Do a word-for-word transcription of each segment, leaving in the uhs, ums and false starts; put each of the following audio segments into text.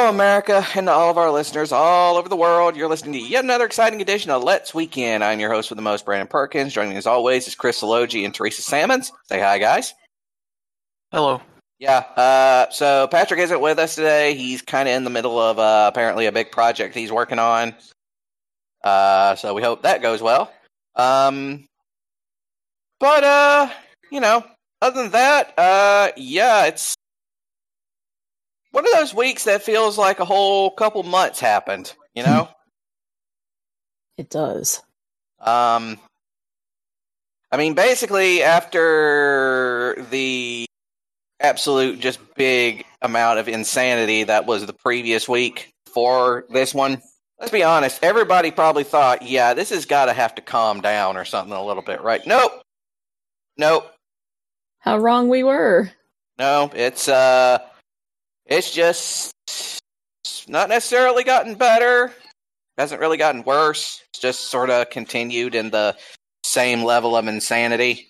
Hello, America, and to all of our listeners all over the world. You're listening to yet another exciting edition of Let's Weekend. I'm your host with the most, Brandon Perkins. Joining me as always is Chris Salogi and Teresa Sammons. Say hi, guys. Hello. Yeah, uh, so Patrick isn't with us today. He's kind of in the middle of uh, apparently a big project he's working on. Uh, so we hope that goes well. Um, but, uh, you know, other than that, uh, yeah, it's one of those weeks that feels like a whole couple months happened, you know? It does. Um, I mean, basically, after the absolute just big amount of insanity that was the previous week for this one, let's be honest, everybody probably thought, yeah, this has got to have to calm down or something a little bit, right? Nope. Nope. How wrong we were. No, it's, uh... It's just not necessarily gotten better. Hasn't really gotten worse. It's just sort of continued in the same level of insanity.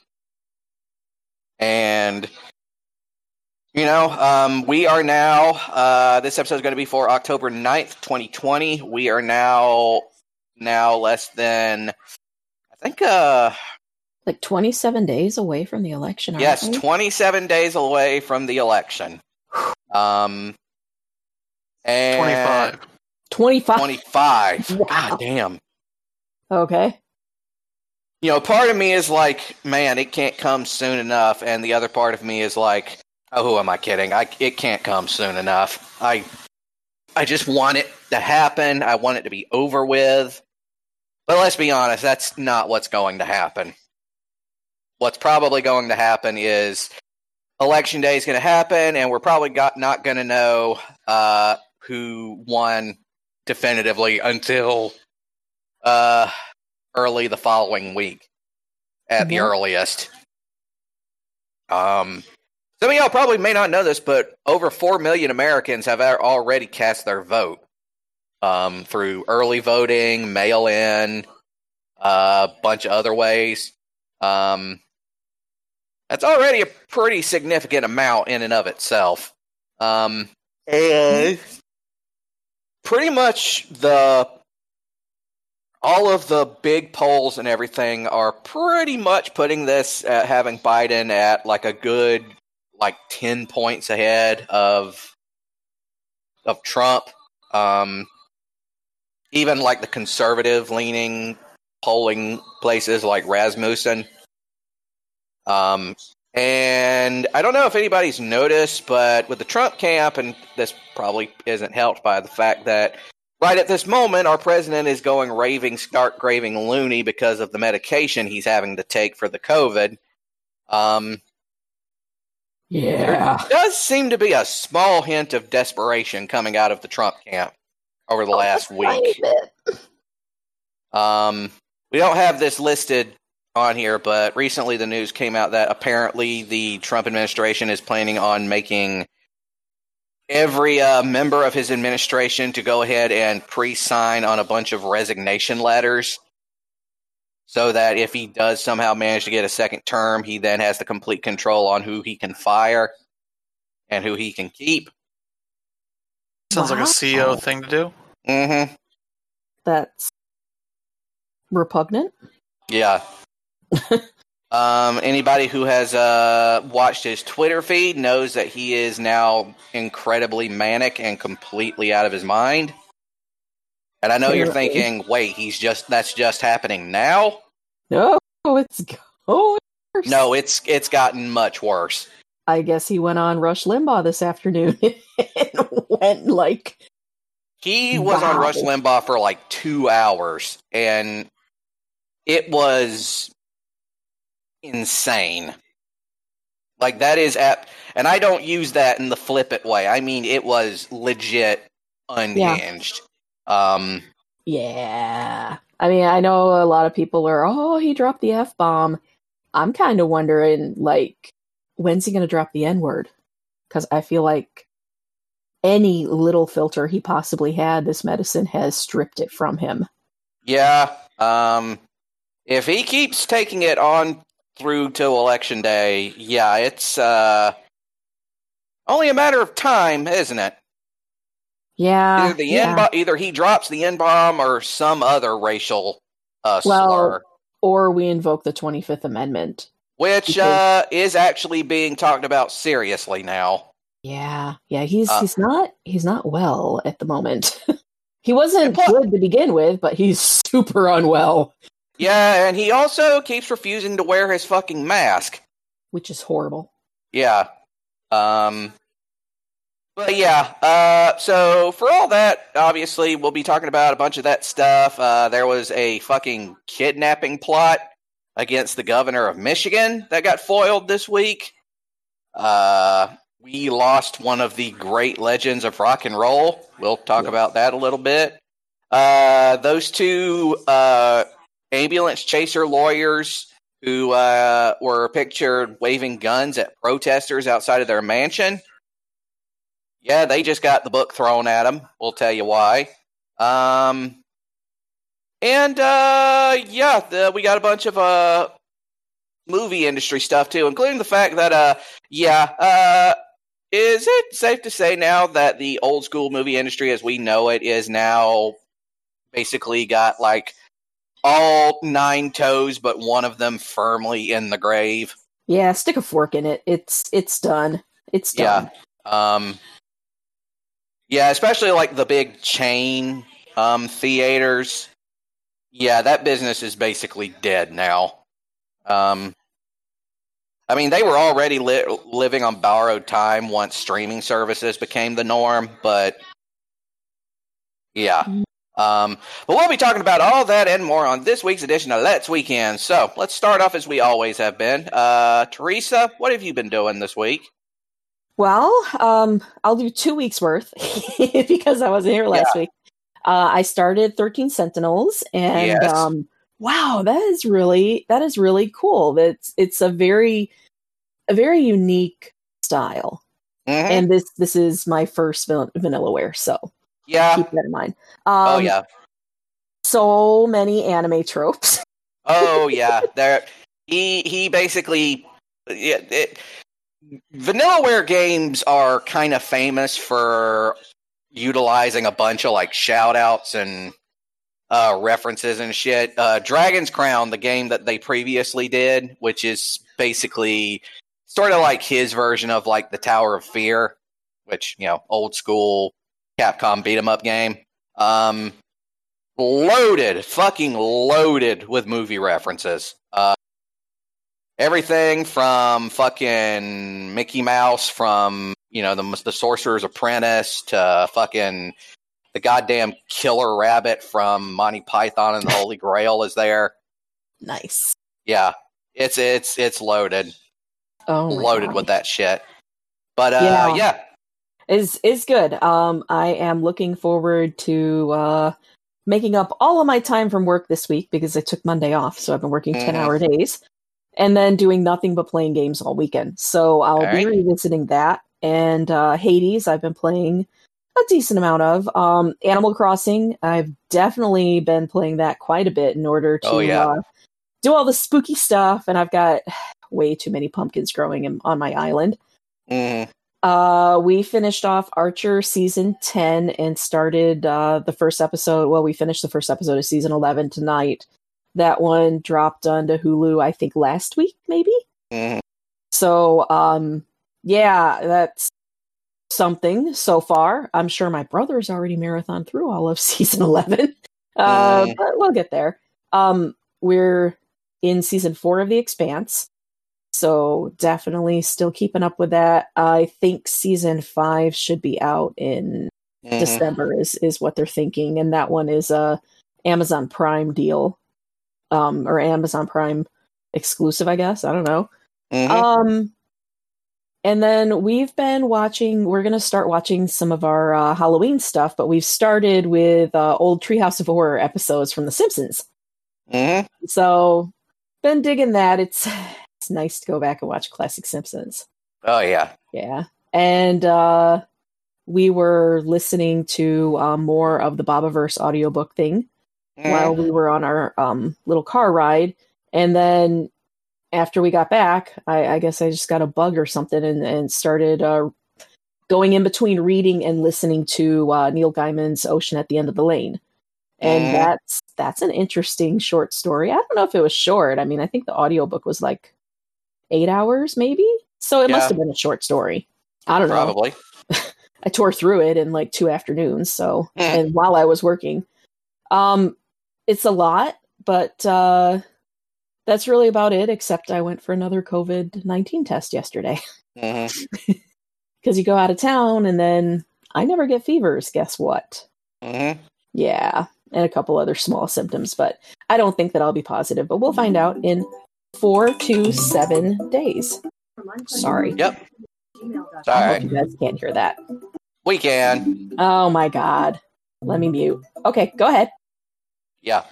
And, you know, um, we are now, uh, this episode is going to be for October ninth, twenty twenty. We are now, now less than, I think, uh... like twenty-seven days away from the election, aren't yes, we? twenty-seven days away from the election. Um, and twenty-five. twenty-five. twenty-five. Wow. God damn. Okay. You know, part of me is like, man, it can't come soon enough. And the other part of me is like, oh, who am I kidding? I, it can't come soon enough. I, I just want it to happen. I want it to be over with. But let's be honest, that's not what's going to happen. What's probably going to happen is Election Day is going to happen, and we're probably got, not going to know uh, who won definitively until uh, early the following week, at the Yeah. earliest. Um, some of y'all probably may not know this, but over four million Americans have already cast their vote um, through early voting, mail-in, a uh, bunch of other ways. Um That's already a pretty significant amount in and of itself. Um, and pretty much the all of the big polls and everything are pretty much putting this at having Biden at like a good like ten points ahead of of Trump. Um, even like the conservative leaning polling places like Rasmussen. Um, and I don't know if anybody's noticed, but with the Trump camp, and this probably isn't helped by the fact that right at this moment, our president is going raving, stark raving loony because of the medication he's having to take for the COVID. Um, Yeah. there does seem to be a small hint of desperation coming out of the Trump camp over the Oh, last a tiny week. bit. Um, we don't have this listed on here, but recently the news came out that apparently the Trump administration is planning on making every uh, member of his administration to go ahead and pre-sign on a bunch of resignation letters so that if he does somehow manage to get a second term, he then has the complete control on who he can fire and who he can keep. Sounds like Wow. a C E O thing to do. Mm-hmm. That's repugnant. Yeah. um, anybody who has uh, watched his Twitter feed knows that he is now incredibly manic and completely out of his mind. And I know you're Apparently. thinking, wait, he's just that's just happening now? No, it's going worse. No, it's it's gotten much worse. I guess he went on Rush Limbaugh this afternoon and went like, He was on Wow. Rush Limbaugh for like two hours, and it was insane. Like, that is app, and I don't use that in the flippant way. I mean, it was legit unhinged. Um, yeah. I mean, I know a lot of people are, oh, he dropped the F-bomb. I'm kind of wondering, like, when's he going to drop the N-word? Because I feel like any little filter he possibly had, this medicine has stripped it from him. yeah. Um, if he keeps taking it on through till Election Day, yeah, it's uh, only a matter of time, isn't it? Yeah, Either the yeah. N bomb, either he drops the N bomb or some other racial uh, Well, slur, or we invoke the twenty-fifth Amendment. which because- uh, is actually being talked about seriously now. Yeah, yeah. He's Uh, he's not he's not well at the moment. He wasn't And plus- good to begin with, but he's super unwell, Yeah, and he also keeps refusing to wear his fucking mask. which is horrible. Yeah. Um. But yeah, uh, so for all that, obviously, we'll be talking about a bunch of that stuff. Uh, there was a fucking kidnapping plot against the governor of Michigan that got foiled this week. Uh, we lost one of the great legends of rock and roll. We'll talk Yes. about that a little bit. Uh, those two uh, ambulance chaser lawyers who uh, were pictured waving guns at protesters outside of their mansion. Yeah, they just got the book thrown at them. We'll tell you why. Um, and uh, yeah, the, we got a bunch of uh, movie industry stuff too, including the fact that uh, yeah, uh, is it safe to say now that the old school movie industry, as we know it, is now basically got like all nine toes, but one of them firmly in the grave? Yeah, stick a fork in it. It's it's done. It's done. Yeah. Um, yeah, especially like the big chain um, theaters. Yeah, that business is basically dead now. Um, I mean, they were already li- living on borrowed time once streaming services became the norm, but yeah. Um, but we'll be talking about all that and more on this week's edition of Let's Weekend. So let's start off as we always have been. Uh, Teresa, what have you been doing this week? Well, um, I'll do two weeks worth because I wasn't here last Yeah. week. Uh, I started thirteen Sentinels, and Yes. um, wow, that is really that is really cool. That's it's a very a very unique style, Mhm. and this this is my first van- Vanillaware, so Yeah. keep that in mind. Um, Oh, yeah. so many anime tropes. Oh, yeah. There, he he basically, yeah, it, Vanillaware games are kind of famous for utilizing a bunch of like shout outs and uh, references and shit. Uh, Dragon's Crown, the game that they previously did, which is basically sort of like his version of like the Tower of Fear, which, you know, old school Capcom beat 'em up game. Um, loaded, fucking loaded with movie references. Uh, everything from fucking Mickey Mouse from, you know, the, the Sorcerer's Apprentice to fucking the goddamn killer rabbit from Monty Python and the Holy Grail is there. Nice. Yeah, it's it's it's loaded, Oh, my loaded God. with that shit. But uh, Yeah. yeah, is is good. Um, I am looking forward to uh, making up all of my time from work this week because I took Monday off, so I've been working Mhm. ten hour days, and then doing nothing but playing games all weekend. So I'll All be right. revisiting that, and uh, Hades I've been playing a decent amount of. Um, Animal Crossing I've definitely been playing that quite a bit in order to Oh, yeah. uh, do all the spooky stuff, and I've got way too many pumpkins growing in, on my island. Mhm. Uh, we finished off Archer season ten and started uh, the first episode. Well, we finished the first episode of season eleven tonight. That one dropped onto Hulu, I think, last week, maybe. Mhm. So, um, yeah, that's something so far. I'm sure my brother's already marathon through all of season eleven. Uh, Mm. but we'll get there. Um, we're in season four of The Expanse. So definitely still keeping up with that. I think season five should be out in Mhm. December is, is what they're thinking. And that one is a Amazon Prime deal. Um, or Amazon Prime exclusive, I guess. I don't know. Mhm. Um, and then we've been watching, we're going to start watching some of our uh, Halloween stuff, but we've started with uh, old Treehouse of Horror episodes from The Simpsons. Mhm. So, been digging that. It's it's nice to go back and watch classic Simpsons. Oh, yeah. Yeah. And uh, we were listening to uh, more of the Bobaverse audiobook thing Mhm. while we were on our um, little car ride. And then after we got back, I, I guess I just got a bug or something and, and started uh, going in between reading and listening to uh, Neil Gaiman's Ocean at the End of the Lane. And Mhm. that's that's an interesting short story. I don't know if it was short. I mean, I think the audiobook was like eight hours, maybe. So it Yeah. must have been a short story. I don't know. Probably. I tore through it in like two afternoons. So, Mm. and while I was working, um, it's a lot, but uh, that's really about it. Except I went for another COVID nineteen test yesterday hmm because you go out of town, and then I never get fevers. Guess what? hmm Yeah, and a couple other small symptoms, but I don't think that I'll be positive. But we'll find out in four to seven days. Sorry. Yep. It's all I hope right. you guys can't hear that. We can. Oh my god. Let me mute. Okay, go ahead. Yeah.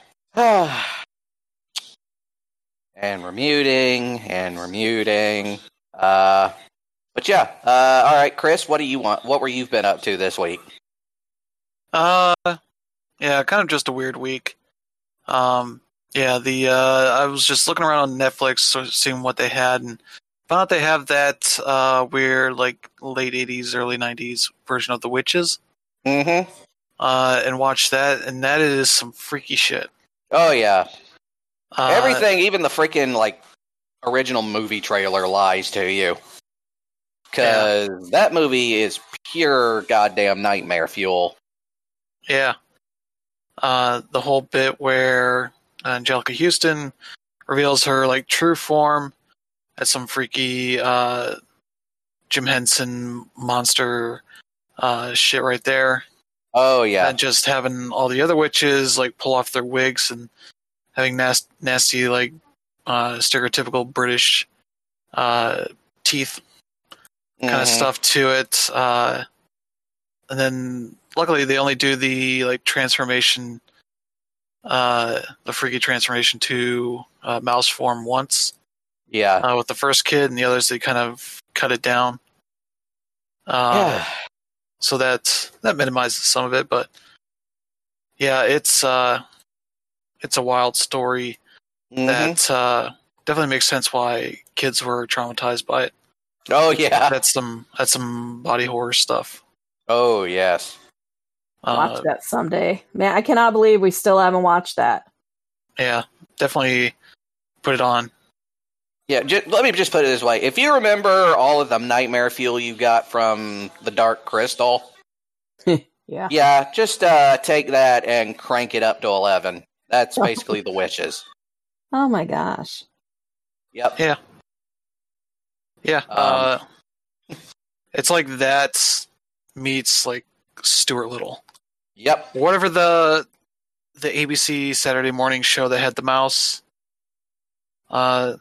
And we're muting, and we're muting. Uh, but yeah. Uh, all right, Chris, what do you want? What were you been up to this week? Uh, yeah, kind of just a weird week. Um, yeah, the uh, I was just looking around on Netflix, so seeing what they had, and found out they have that uh weird, like late eighties, early nineties version of The Witches. Mm-hmm. Uh, and watched that, and that is some freaky shit. Oh yeah. Uh, Everything, even the freaking like original movie trailer, lies to you. Because that movie is pure goddamn nightmare fuel. Yeah. Uh, the whole bit where Angelica Houston reveals her like true form as some freaky uh, Jim Henson monster uh, shit right there. Oh yeah. And just having all the other witches like pull off their wigs and having nas- nasty like uh, stereotypical British uh, teeth kind of Mhm. stuff to it. Uh, and then luckily they only do the like transformation, uh, the freaky transformation to uh, mouse form once Yeah. uh, with the first kid, and the others they kind of cut it down. Uh, Yeah. so that that minimizes some of it, but yeah, it's uh, it's a wild story Mhm. that uh, definitely makes sense why kids were traumatized by it. Oh yeah. That's some that's some body horror stuff. Oh yes. Watch Uh, that someday. Man, I cannot believe we still haven't watched that. yeah, definitely put it on. Yeah. J- let me just put it this way: if you remember all of the nightmare fuel you got from the Dark Crystal, Yeah. yeah, just uh, take that and crank it up to eleven. That's basically the Witches. Oh my gosh. Yep. Yeah. Yeah. Um, uh, it's like that meets like Stuart Little. Yep. Whatever the the A B C Saturday morning show that had the mouse. Uh,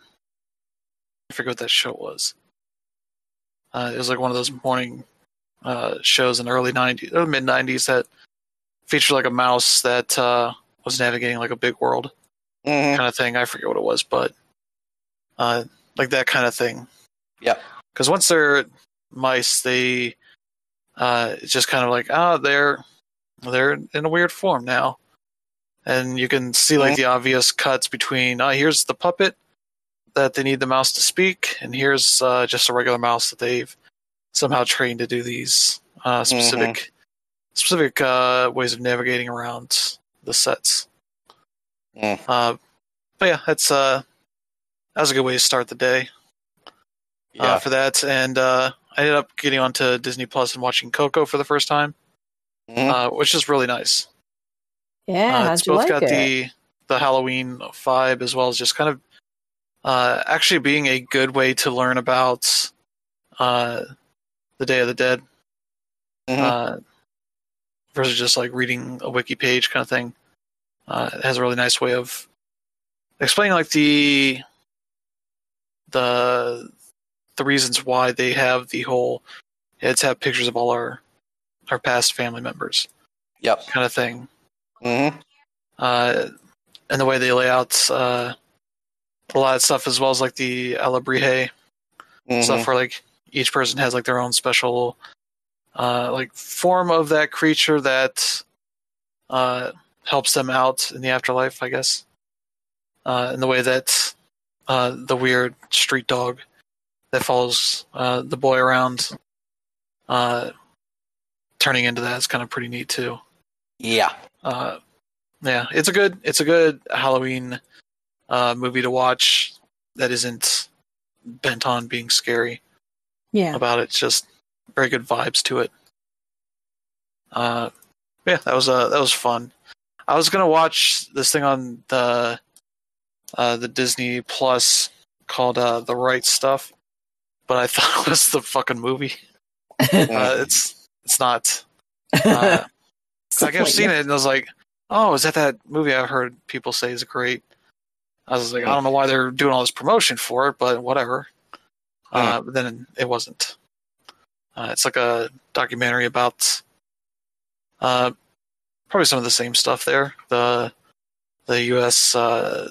I forget what that show was. Uh, it was like one of those morning uh, shows in the early nineties or mid nineties that featured like a mouse that uh, was navigating like a big world Mhm. kind of thing. I forget what it was, but uh, like that kind of thing. Yep. Because once they're mice, they uh, it's just kind of like, oh, they're they're in a weird form now, and you can see like the obvious cuts between. Oh, here's the puppet that they need the mouse to speak, and here's uh, just a regular mouse that they've somehow trained to do these uh, specific specific uh, ways of navigating around the sets. Mm. Uh, but yeah, that's uh, that was a good way to start the day. Yeah. Uh, for that, and uh, I ended up getting onto Disney Plus and watching Coco for the first time, Mhm. uh, which is really nice. Yeah, Uh, how'd it's you both like got it? the the Halloween vibe as well as just kind of uh, actually being a good way to learn about uh, the Day of the Dead, Mhm. uh, versus just like reading a wiki page kind of thing. Uh, it has a really nice way of explaining like the the the reasons why they have the whole it's have pictures of all our our past family members Yep. kind of thing. Mhm. Uh, and the way they lay out uh, a lot of stuff as well as like the Alabrije Mhm. stuff where like each person has like their own special uh, like form of that creature that uh, helps them out in the afterlife, I guess. Uh, in the way that uh, the weird street dog that follows uh, the boy around uh, turning into that is kind of pretty neat too. Yeah. Uh, yeah, it's a good it's a good Halloween uh, movie to watch that isn't bent on being scary Yeah. about it. It's just very good vibes to it. Uh, yeah, that was uh, that was fun. I was gonna watch this thing on the uh, the Disney Plus called uh, The Right Stuff, but I thought it was the fucking movie. Uh, it's it's not. Uh, I kept seeing it and I was like, "Oh, is that that movie I've heard people say is great?" I was like, "I don't know why they're doing all this promotion for it, but whatever." Uh, but then it wasn't. Uh, it's like a documentary about uh, probably some of the same stuff there. The the U S uh,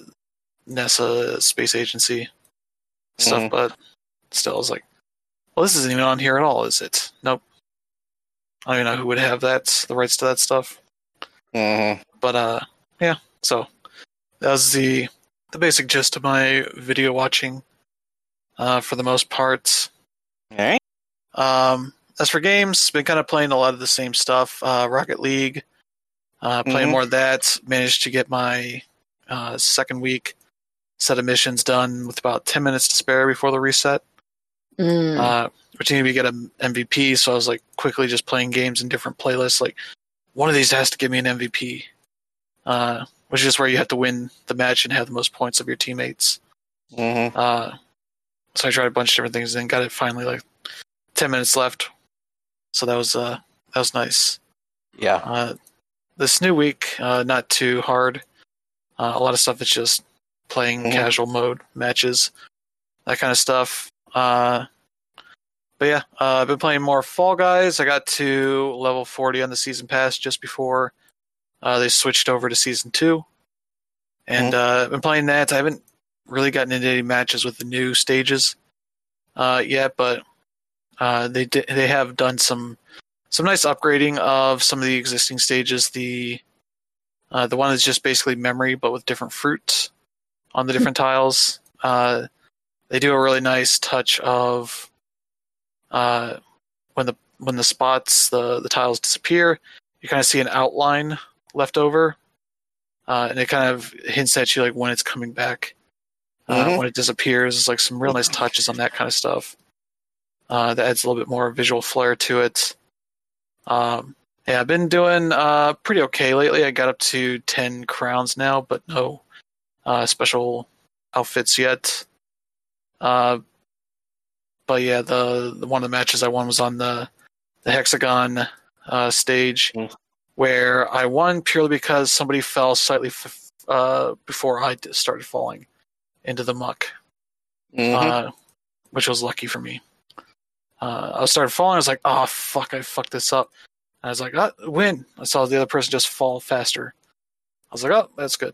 NASA space agency stuff, Mhm. but still, I was like, "Well, this isn't even on here at all, is it?" Nope. I don't even know who would have that the rights to that stuff. Mhm. But uh, yeah. So that was the the basic gist of my video watching. Uh, for the most part. All right. Um, as for games, been kind of playing a lot of the same stuff. Uh, Rocket League, uh, playing Mhm. more of that. Managed to get my uh, second week set of missions done with about ten minutes to spare before the reset. Mm. Uh, which needed to get an M V P, so I was like quickly just playing games in different playlists. Like one of these has to give me an M V P, uh, which is just where you have to win the match and have the most points of your teammates. Mhm. Uh, so I tried a bunch of different things and got it finally like ten minutes left. So that was uh that was nice. Yeah. Uh, this new week, uh, not too hard. Uh, a lot of stuff is just playing Mhm. casual mode matches, that kind of stuff. Uh, but yeah, uh, I've been playing more Fall Guys. I got to level forty on the season pass just before uh, they switched over to season two, and uh, I've been playing that. I haven't really gotten into any matches with the new stages uh, yet, but uh, they di- they have done some some nice upgrading of some of the existing stages. The uh, the one is just basically memory, but with different fruits on the different tiles. Uh, they do a really nice touch of uh, when the when the spots the the tiles disappear, you kind of see an outline left over, uh, and it kind of hints at you like when it's coming back. Uh, Mhm. When it disappears, it's like some real nice touches on that kind of stuff. Uh, that adds a little bit more visual flair to it. Um, yeah, I've been doing uh, pretty okay lately. I got up to ten crowns now, but no uh, special outfits yet. Uh, but yeah, the, the one of the matches I won was on the the hexagon uh, stage, Mm. where I won purely because somebody fell slightly f- uh, before I started falling into the muck, Mhm. uh, which was lucky for me. Uh, I started falling. I was like, "Oh fuck! I fucked this up." And I was like, "Ah, win!" I saw the other person just fall faster. I was like, "Oh, that's good."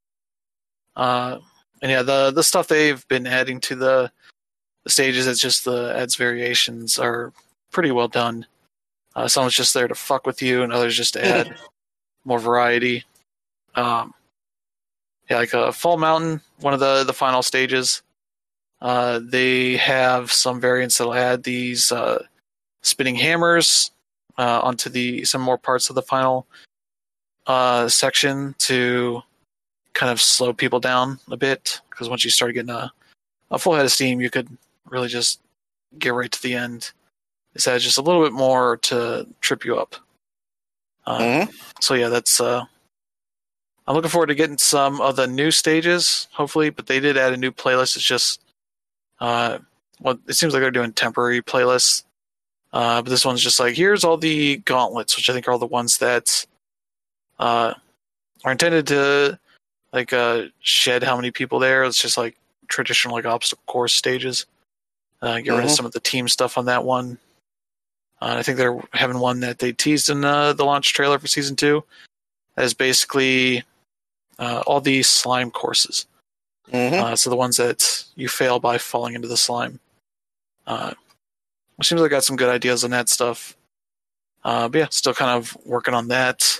Uh, and yeah, the the stuff they've been adding to the, the stages, it's just the adds variations are pretty well done. Uh, someone's just there to fuck with you, and others just to add more variety. Um, yeah, like uh, Fall Mountain, one of the the final stages. Uh, they have some variants that'll add these uh, spinning hammers uh, onto the some more parts of the final uh, section to kind of slow people down a bit, because once you start getting a, a full head of steam, you could really just get right to the end. This adds just a little bit more to trip you up. Uh, Mhm. So yeah, that's. Uh, I'm looking forward to getting some of the new stages, hopefully. But they did add a new playlist. It's just, uh, well, it seems like they're doing temporary playlists. Uh, but this one's just like, here's all the gauntlets, which I think are all the ones that uh, are intended to like uh, shed how many people there. It's just like traditional like obstacle course stages. Uh, get rid of Mhm. some of the team stuff on that one. Uh, I think they're having one that they teased in uh, the launch trailer for season two. That is basically uh, all these slime courses. Mhm. Uh, so the ones that you fail by falling into the slime. Uh, it seems like I got some good ideas on that stuff. Uh, but yeah, still kind of working on that.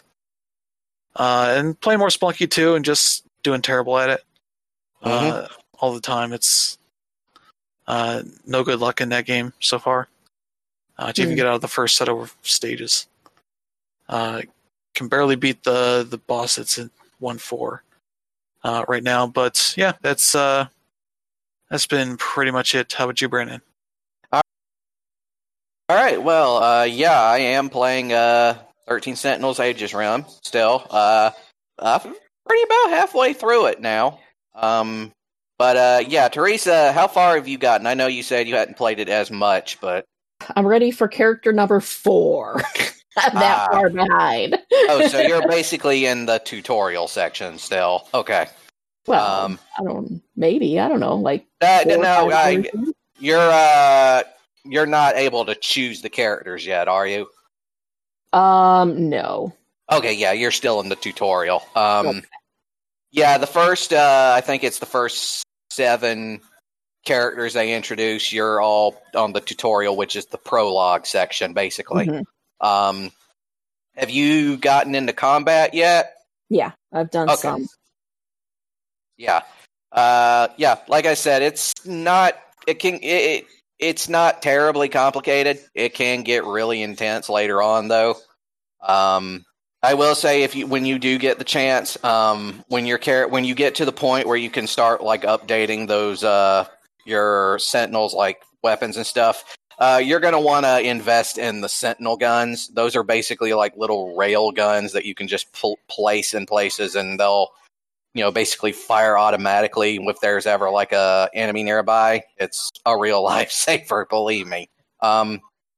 Uh, and playing more Splunky too, and just doing terrible at it uh, all the time. It's uh, no good luck in that game so far. uh, to even Hmm. get out of the first set of stages. Uh, can barely beat the the boss that's in one four uh, right now, but yeah, that's uh, that's been pretty much it. How about you, Brandon? All right, well, uh, yeah, I am playing uh, thirteen Sentinels Aegis Realm still. Uh, I'm pretty about halfway through it now. Um, but uh, yeah, Teresa, how far have you gotten? I know you said you hadn't played it as much, but I'm ready for character number four. I'm that Ah. far behind. oh, so you're basically in the tutorial section still. Okay. well, um, I don't. Maybe I don't know. Like Uh, four or no, five I, versions? you're uh, you're not able to choose the characters yet, are you? Um, no. Okay, yeah, you're still in the tutorial. Um, Okay. yeah, the first, uh, I think it's the first seven characters they introduce. You're all on the tutorial, which is the prologue section, basically. Mhm. Um, have you gotten into combat yet? Yeah, I've done Okay. some. Yeah, uh, yeah. Like I said, it's not. It can. It, it, it's not terribly complicated. It can get really intense later on, though. Um, I will say, if you when you do get the chance, um, when your char- when you get to the point where you can start like updating those uh your Sentinels like weapons and stuff, uh, you're gonna want to invest in the Sentinel guns. Those are basically like little rail guns that you can just pl- place in places, and they'll you know basically fire automatically if there's ever like a enemy nearby. It's a real lifesaver, believe me. Um,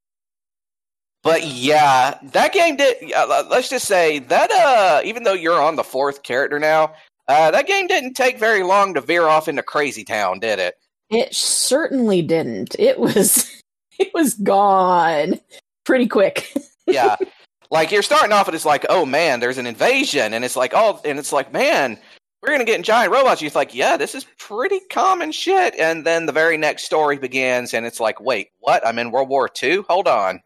But yeah, that game did. Uh, let's just say that, uh, even though you're on the fourth character now, uh, that game didn't take very long to veer off into Crazy Town, did it? It certainly didn't. It was. It was gone pretty quick. Yeah, like you're starting off and it's like, oh man, there's an invasion, and it's like, oh, and it's like, man, we're gonna get giant robots. You're like, yeah, this is pretty common shit. And then the very next story begins, and it's like, wait, what? I'm in World War Two? Hold on,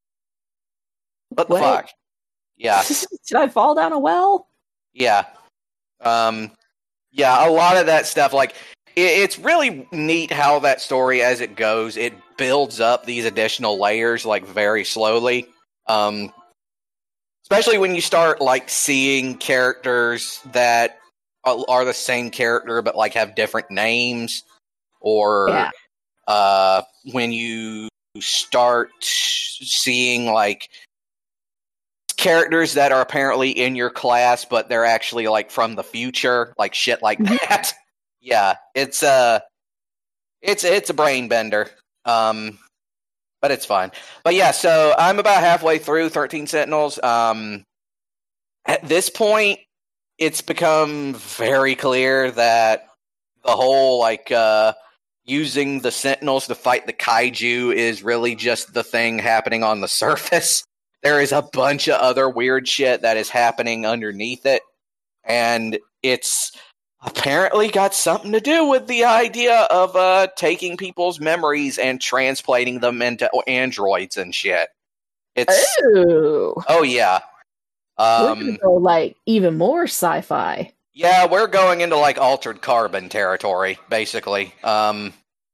what the What? fuck? Yeah. Did I fall down a well? Yeah. Um, yeah, a lot of that stuff, like, it, it's really neat how that story, as it goes, it builds up these additional layers, like, very slowly. Um, especially when you start, like, seeing characters that are, are the same character, but, like, have different names. Or, Yeah. uh, when you start seeing, like, characters that are apparently in your class, but they're actually like from the future, like shit like that. Yeah, it's uh it's it's a brain bender. Um but it's fine. But yeah, so I'm about halfway through thirteen Sentinels. Um at this point it's become very clear that the whole like uh using the Sentinels to fight the kaiju is really just the thing happening on the surface. There is a bunch of other weird shit that is happening underneath it, and it's apparently got something to do with the idea of uh, taking people's memories and transplanting them into androids and shit. It's Ooh. oh yeah, We're um, gonna go like even more sci-fi. yeah, we're going into like Altered Carbon territory, basically. Um,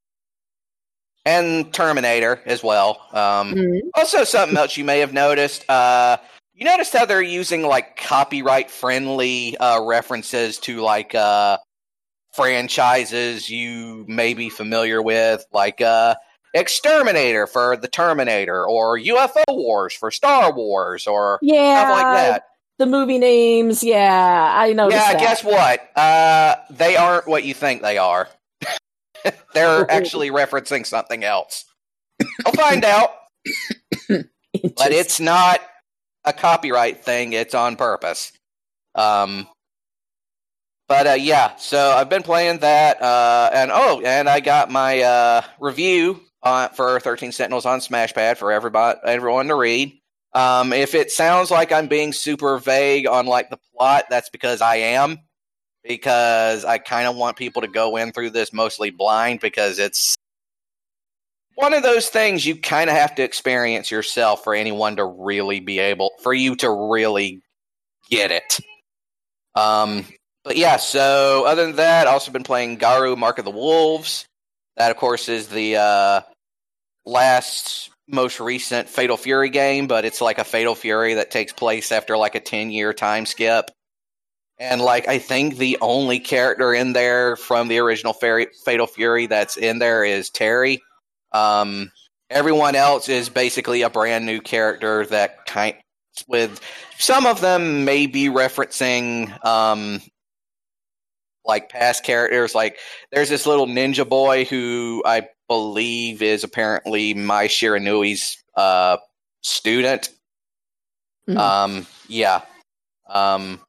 and Terminator as well. Um, Mhm. Also, something else you may have noticed. Uh, you noticed how they're using like copyright-friendly uh, references to like uh, franchises you may be familiar with, like uh, Exterminator for the Terminator, or U F O Wars for Star Wars, or Yeah, stuff like that. the movie names. Yeah, I noticed Yeah, that. guess what? Uh, they aren't what you think they are. They're actually referencing something else. I'll find out. It But just- it's not a copyright thing, it's on purpose. Um, but uh, yeah, so I've been playing that, uh, and oh, and I got my uh, review on, for thirteen Sentinels on Smashpad for everybody, everyone to read. Um, if it sounds like I'm being super vague on like the plot, that's because I am. Because I kind of want people to go in through this mostly blind, because it's one of those things you kind of have to experience yourself for anyone to really be able, for you to really get it. Um, but yeah, so other than that, I've also been playing Garu Mark of the Wolves. That, of course, is the uh, last most recent Fatal Fury game, but it's like a Fatal Fury that takes place after like a ten-year time skip. And like I think the only character in there from the original Fatal Fury that's in there is Terry. Um, everyone else is basically a brand new character that kind with some of them may be referencing um, like past characters. Like there's this little ninja boy who I believe is apparently Mai Shiranui's uh, student. Mm-hmm. Um, yeah. Um,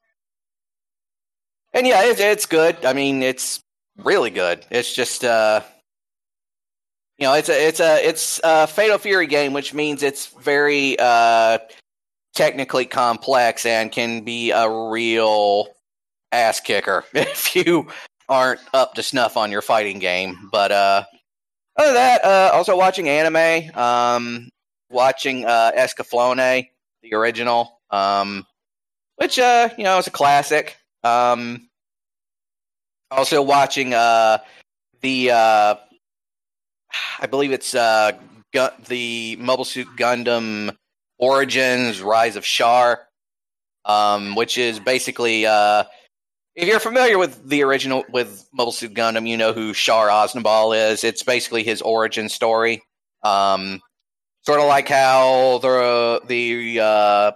and yeah, it, it's good. I mean, it's really good. It's just, uh, you know, it's a, it's a, it's a Fatal Fury game, which means it's very, uh, technically complex and can be a real ass kicker if you aren't up to snuff on your fighting game. But, uh, other than that, uh, also watching anime, um, watching uh, Escaflowne, the original, um, which, uh, you know, is a classic. Um, also watching uh, the, uh, I believe it's uh, Gu- the Mobile Suit Gundam Origins Rise of Char, um, which is basically... Uh, if you're familiar with the original, with Mobile Suit Gundam, you know who Char Aznable is. It's basically his origin story. Um, sort of like how the the uh,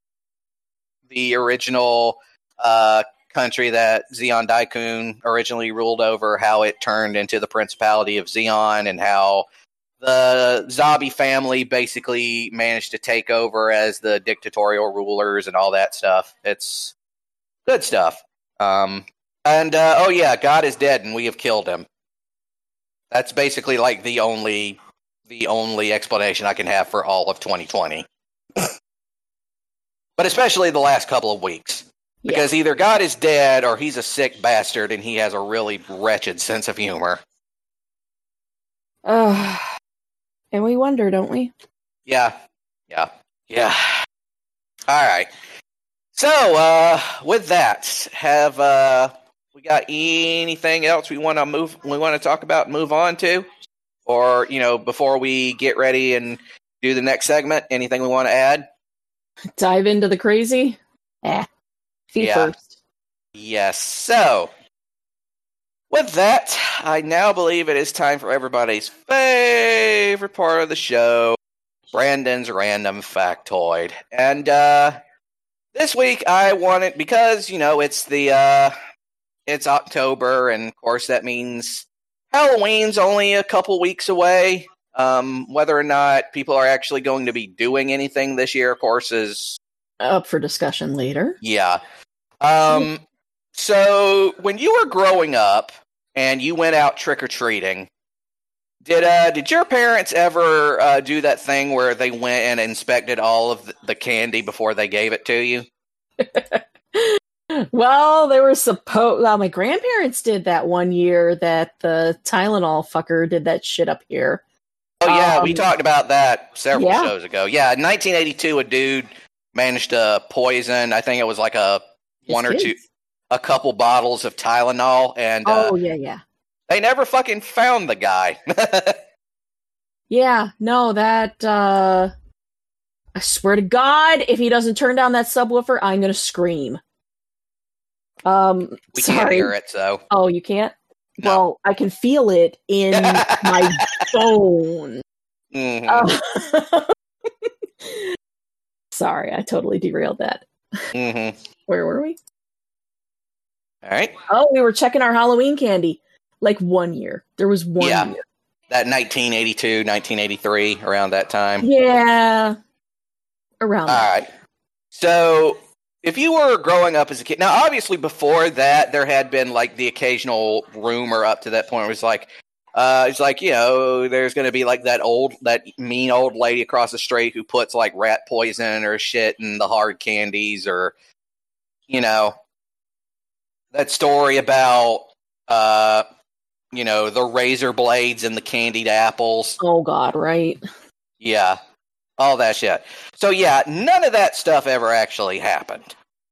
the original uh, country that Zeon Daikun originally ruled over, how it turned into the Principality of Zeon, and how the Zabi family basically managed to take over as the dictatorial rulers and all that stuff. It's good stuff. Um, and, uh, oh yeah, God is dead and we have killed him. That's basically like the only, the only explanation I can have for all of twenty twenty. But especially the last couple of weeks. Because yeah. Either God is dead or he's a sick bastard and he has a really wretched sense of humor. Uh, and we wonder, don't we? Yeah. Yeah. Yeah. Alright. So, uh, with that, have uh, we got anything else we want to move? We want to talk about, move on to, or you know, before we get ready and do the next segment, anything we want to add? Dive into the crazy. Eh, feet yeah. first. Yes. So, with that, I now believe it is time for everybody's favorite part of the show, Brandon's random factoid, and uh. This week I wanted, because, you know, it's the, uh, it's October, and of course that means Halloween's only a couple weeks away. Um, whether or not people are actually going to be doing anything this year, of course, is... up for discussion later. Yeah. Um, so, when you were growing up, and you went out trick-or-treating, Did uh did your parents ever uh, do that thing where they went and inspected all of the candy before they gave it to you? Well, they were supposed. Well, my grandparents did that one year that the Tylenol fucker did that shit up here. Oh yeah, um, we talked about that several yeah. shows ago. Yeah, in nineteen eighty-two, a dude managed to poison. I think it was like a one His or kids. two, a couple bottles of Tylenol, and uh, oh yeah, yeah. They never fucking found the guy. Yeah, no, that, uh... I swear to God, if he doesn't turn down that subwoofer, I'm gonna scream. Um, we sorry. can't hear it, so... Oh, you can't? No. Well, I can feel it in my bone. Mm-hmm. Uh, sorry, I totally derailed that. Mm-hmm. Where were we? All right. Oh, we were checking our Halloween candy. Like one year. There was one yeah. year. That nineteen eighty-two, nineteen eighty-three, around that time. Yeah. Around All that. right. So, if you were growing up as a kid, now obviously before that, there had been like the occasional rumor up to that point. It was like, uh, it's like, you know, there's going to be like that old, that mean old lady across the street who puts like rat poison or shit in the hard candies, or, you know, that story about, uh, you know, the razor blades and the candied apples. Oh, God, right? Yeah. All that shit. So, yeah, none of that stuff ever actually happened.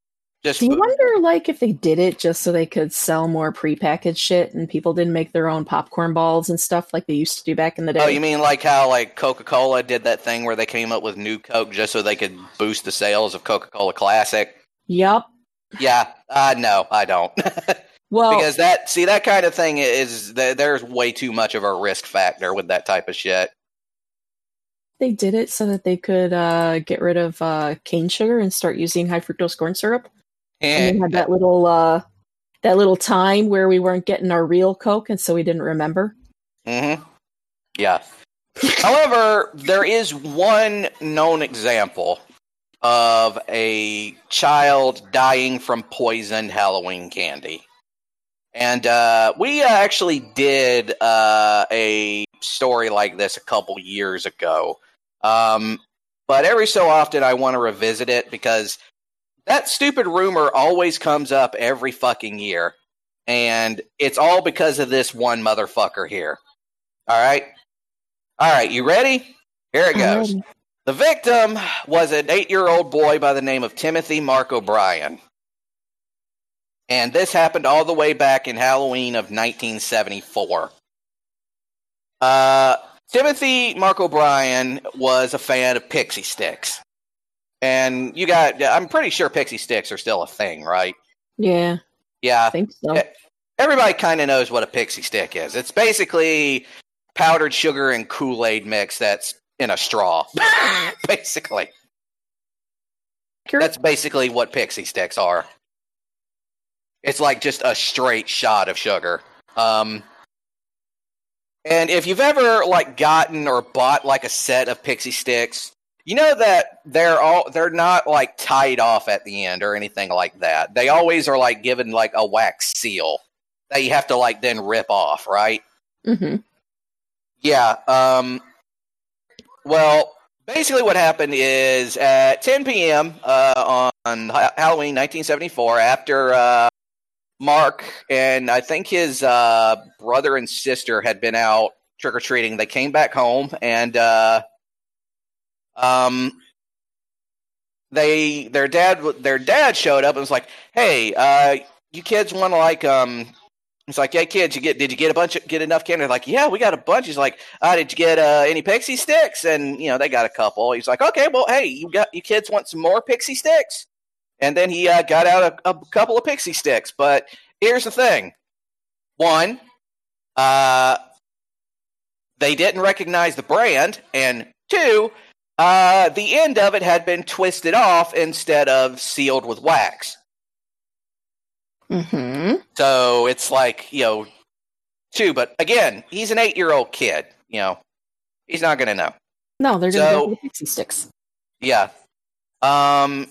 Just Do you wonder, like, if they did it just so they could sell more prepackaged shit and people didn't make their own popcorn balls and stuff like they used to do back in the day? Oh, you mean like how like Coca-Cola did that thing where they came up with new Coke just so they could boost the sales of Coca-Cola Classic? Yep. Yeah, uh, no, I don't. Well, because that, see, that kind of thing is, there's way too much of a risk factor with that type of shit. they did it so that they could uh, get rid of uh, cane sugar and start using high fructose corn syrup. And they had that little uh, that little time where we weren't getting our real Coke, and so we didn't remember. Mm-hmm. Yeah. However, there is one known example of a child dying from poisoned Halloween candy. And uh, we uh, actually did uh, a story like this a couple years ago. Um, but every so often I want to revisit it because that stupid rumor always comes up every fucking year. And it's all because of this one motherfucker here. All right? All right, you ready? Here it goes. Alrighty. The victim was an eight-year-old boy by the name of Timothy Mark O'Brien. And this happened all the way back in Halloween of nineteen seventy-four. Uh, Timothy Mark O'Brien was a fan of Pixie Sticks. And you got, I'm pretty sure Pixie Sticks are still a thing, right? Yeah, Yeah. I think so. Everybody kind of knows what a Pixie Stick is. It's basically powdered sugar and Kool-Aid mix that's in a straw. Basically. That's basically what Pixie Sticks are. It's like just a straight shot of sugar. Um, and if you've ever like gotten or bought like a set of Pixie Sticks, you know that they're all they're not like tied off at the end or anything like that. They always are like given like a wax seal that you have to like then rip off, right? Mm-hmm. Yeah. Um, well, basically what happened is at ten p.m. Uh, on Halloween nineteen seventy-four, after uh, Mark and I think his uh, brother and sister had been out trick-or-treating, they came back home and uh, um, they their dad their dad showed up and was like, "Hey, uh, you kids want to like um." He's like, "Hey kids, you get did you get a bunch of get enough candy?" They're like, "Yeah, we got a bunch." He's like, uh, "Did you get uh, any Pixie Sticks?" And you know they got a couple. He's like, "Okay, well, hey, you got you kids want some more Pixie Sticks?" And then he uh, got out a, a couple of Pixie Sticks. But here's the thing: one, uh, they didn't recognize the brand, and two, uh, the end of it had been twisted off instead of sealed with wax. Mm-hmm. So it's like, you know, two, but again, he's an eight-year-old kid, you know. He's not going to know. No, they're going to So- go for the Pixie Sticks. Yeah. Um.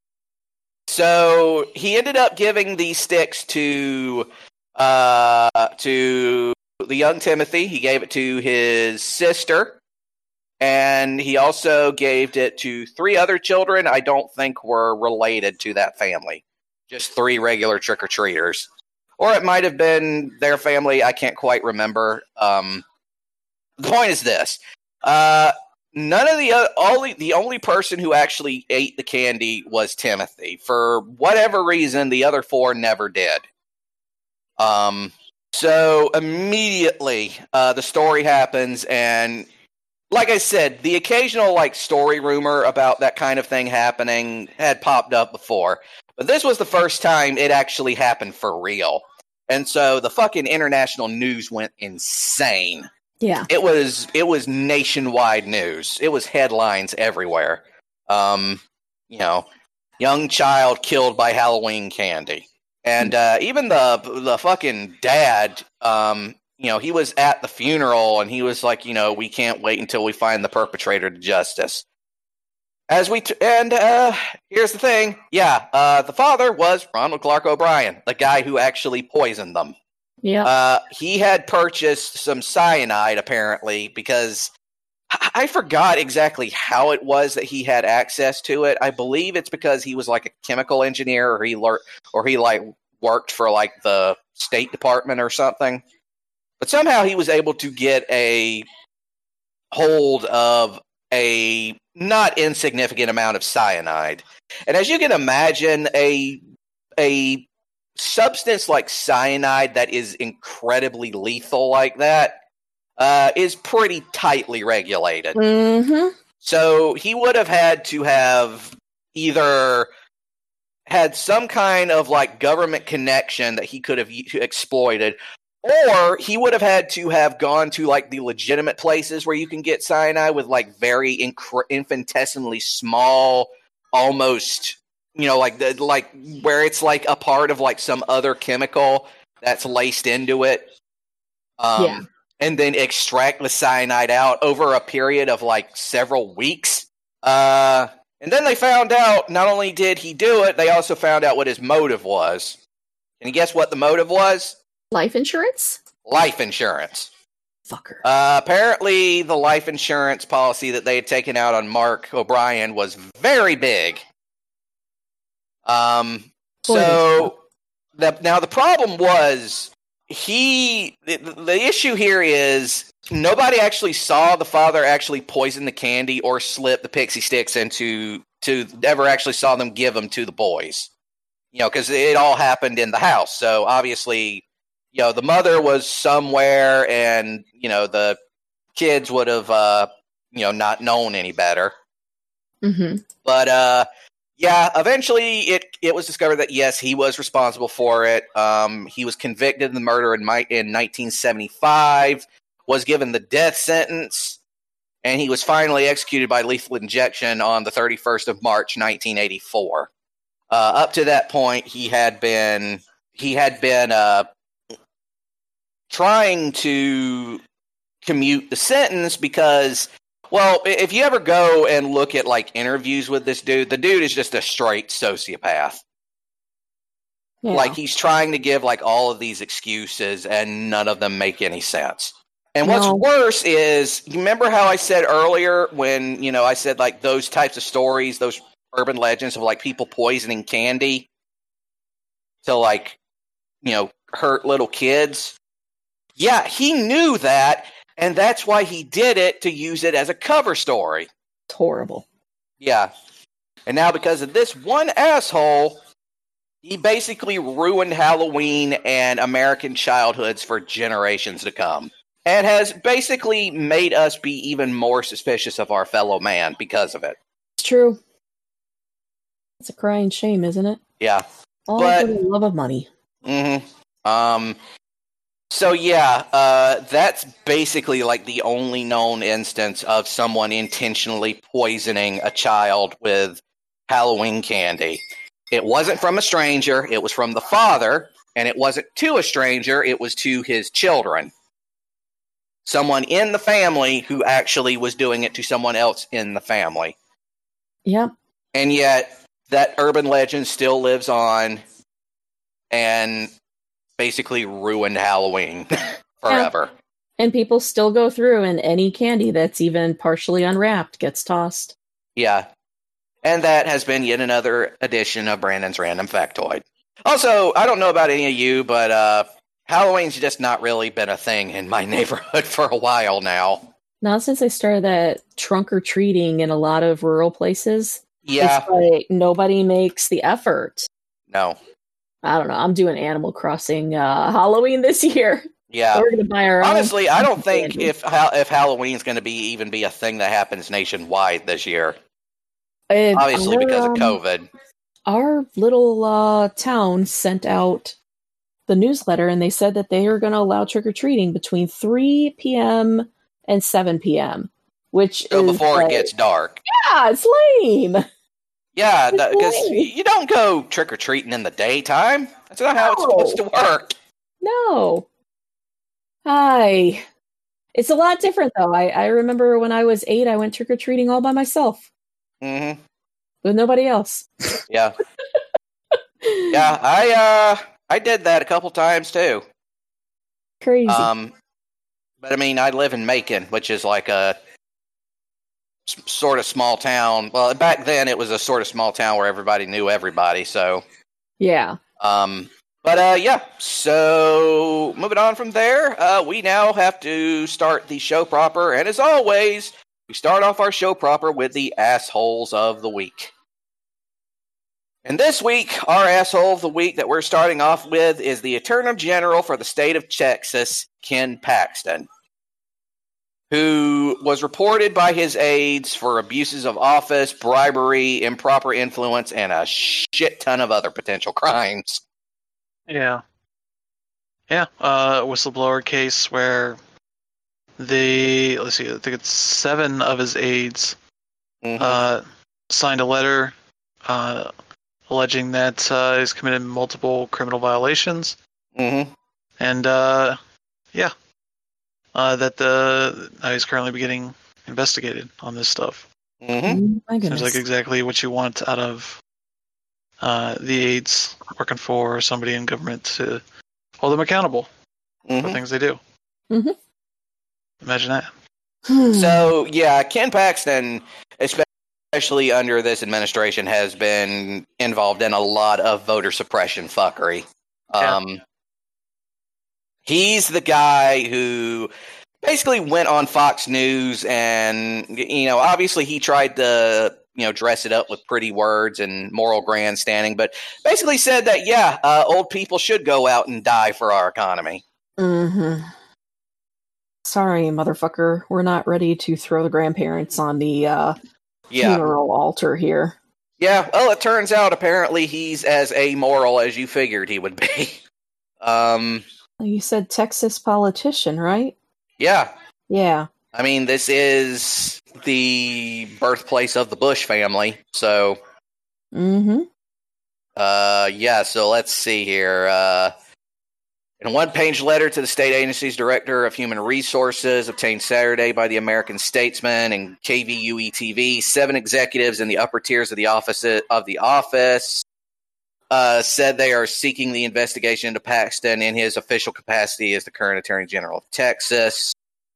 So he ended up giving these sticks to uh to the young Timothy. He gave it to his sister, and he also gave it to three other children I don't think were related to that family. Just three regular trick-or-treaters. Or it might have been their family. I can't quite remember. Um, the point is this. Uh, none of the other, only, the only person who actually ate the candy was Timothy. For whatever reason, the other four never did. Um, so immediately, uh, the story happens, and like I said, the occasional like story rumor about that kind of thing happening had popped up before. But this was the first time it actually happened for real. And so the fucking international news went insane. Yeah. It was it was nationwide news. It was headlines everywhere. Um, you know, young child killed by Halloween candy. And uh, even the the fucking dad, um, you know, he was at the funeral and he was like, you know, we can't wait until we find the perpetrator to justice. As we t- and uh, here's the thing, yeah, uh, the father was Ronald Clark O'Brien, the guy who actually poisoned them. Yeah. Uh, he had purchased some cyanide apparently because I-, I forgot exactly how it was that he had access to it. I believe it's because he was like a chemical engineer, or he learned, or he like worked for like the State Department or something. But somehow he was able to get a hold of a not insignificant amount of cyanide. And as you can imagine, a a substance like cyanide that is incredibly lethal like that uh, is pretty tightly regulated. Mm-hmm. So he would have had to have either had some kind of like government connection that he could have exploited, or he would have had to have gone to like the legitimate places where you can get cyanide with like very inc- infinitesimally small, almost, you know, like the like where it's like a part of like some other chemical that's laced into it. Um, Yeah. And then extract the cyanide out over a period of like several weeks. Uh, and then they found out not only did he do it, they also found out what his motive was. Can you guess what the motive was? Life insurance? Life insurance. Fucker. Uh, apparently, the life insurance policy that they had taken out on Mark O'Brien was very big. Um, so the, now the problem was he. The, the issue here is nobody actually saw the father actually poison the candy or slip the pixie sticks into to ever actually saw them give them to the boys. You know, because it all happened in the house. So obviously, you know, the mother was somewhere, and you know the kids would have, uh, you know, not known any better. Mm-hmm. But uh, yeah, eventually it it was discovered that yes, he was responsible for it. Um, he was convicted of the murder in my, in nineteen seventy-five, was given the death sentence, and he was finally executed by lethal injection on the thirty-first of March, nineteen eighty-four. Uh, up to that point, he had been he had been uh, trying to commute the sentence because, well, if you ever go and look at like interviews with this dude, the dude is just a straight sociopath. Yeah. Like he's trying to give like all of these excuses, and none of them make any sense. And what's No. worse is, you remember how I said earlier when, you know, I said like those types of stories, those urban legends of like people poisoning candy to like, you know, hurt little kids. Yeah, he knew that, and that's why he did it, to use it as a cover story. It's horrible. Yeah. And now because of this one asshole, he basically ruined Halloween and American childhoods for generations to come. And has basically made us be even more suspicious of our fellow man because of it. It's true. It's a crying shame, isn't it? Yeah. All But- for the love of money. Mm-hmm. Um, so yeah, uh, that's basically like the only known instance of someone intentionally poisoning a child with Halloween candy. It wasn't from a stranger, it was from the father, and it wasn't to a stranger, it was to his children. Someone in the family who actually was doing it to someone else in the family. Yep. And yet, that urban legend still lives on and basically ruined Halloween forever. And people still go through, and any candy that's even partially unwrapped gets tossed. Yeah. And that has been yet another edition of Brandon's Random Factoid. Also, I don't know about any of you, but uh, Halloween's just not really been a thing in my neighborhood for a while now. Not since I started that trunk or treating in a lot of rural places. Yeah. It's like nobody makes the effort. No. I don't know. I'm doing Animal Crossing uh, Halloween this year. Yeah. We're going to buy our Honestly, own I don't think candy. if ha- if Halloween's going to be even be a thing that happens nationwide this year. And Obviously, our, because of um, COVID. Our little uh, town sent out the newsletter, and they said that they are going to allow trick-or-treating between three p.m. and seven p.m., which So is before like, it gets dark. yeah, it's lame. Yeah, It's because lame. you don't go trick-or-treating in the daytime. That's not how it's No. supposed to work. No. Hi. It's a lot different, though. I, I remember when I was eight, I went trick-or-treating all by myself hmm with nobody else. Yeah. Yeah, I uh I did that a couple times too. Crazy. Um but I mean, I live in Macon, which is like a s- sort of small town. Well, back then it was a sort of small town where everybody knew everybody, so yeah. um but uh yeah, so moving on from there, uh we now have to start the show proper, and as always, we start off our show proper with the assholes of the week. And this week, our asshole of the week that we're starting off with is the Attorney General for the state of Texas, Ken Paxton, who was reported by his aides for abuses of office, bribery, improper influence, and a shit ton of other potential crimes. Yeah. Yeah, uh, whistleblower case where the, let's see, I think it's seven of his aides Mm-hmm. uh, signed a letter uh, alleging that uh, he's committed multiple criminal violations. Mm-hmm. And, uh, yeah, uh, that the uh, he's currently getting investigated on this stuff. Mm-hmm. Oh, my goodness. Seems like exactly what you want out of uh, the aides working for somebody in government to hold them accountable for Mm-hmm. things they do. Mhm. Imagine that. Hmm. So, yeah, Ken Paxton, especially under this administration, has been involved in a lot of voter suppression fuckery. Yeah. Um, he's the guy who basically went on Fox News and, you know, obviously he tried to, you know, dress it up with pretty words and moral grandstanding, but basically said that, yeah, uh, old people should go out and die for our economy. Mm-hmm. Sorry, motherfucker. We're not ready to throw the grandparents on the uh, Yeah. funeral altar here. Yeah, well, it turns out apparently he's as amoral as you figured he would be. um, You said Texas politician, right? yeah. Yeah. I mean, this is the birthplace of the Bush family, so, Mm-hmm. uh, yeah, so let's see here. Uh, in a one-page letter to the state agency's Director of Human Resources, obtained Saturday by the American Statesman and K V U E T V, seven executives in the upper tiers of the office of the office uh, said they are seeking the investigation into Paxton in his official capacity as the current Attorney General of Texas.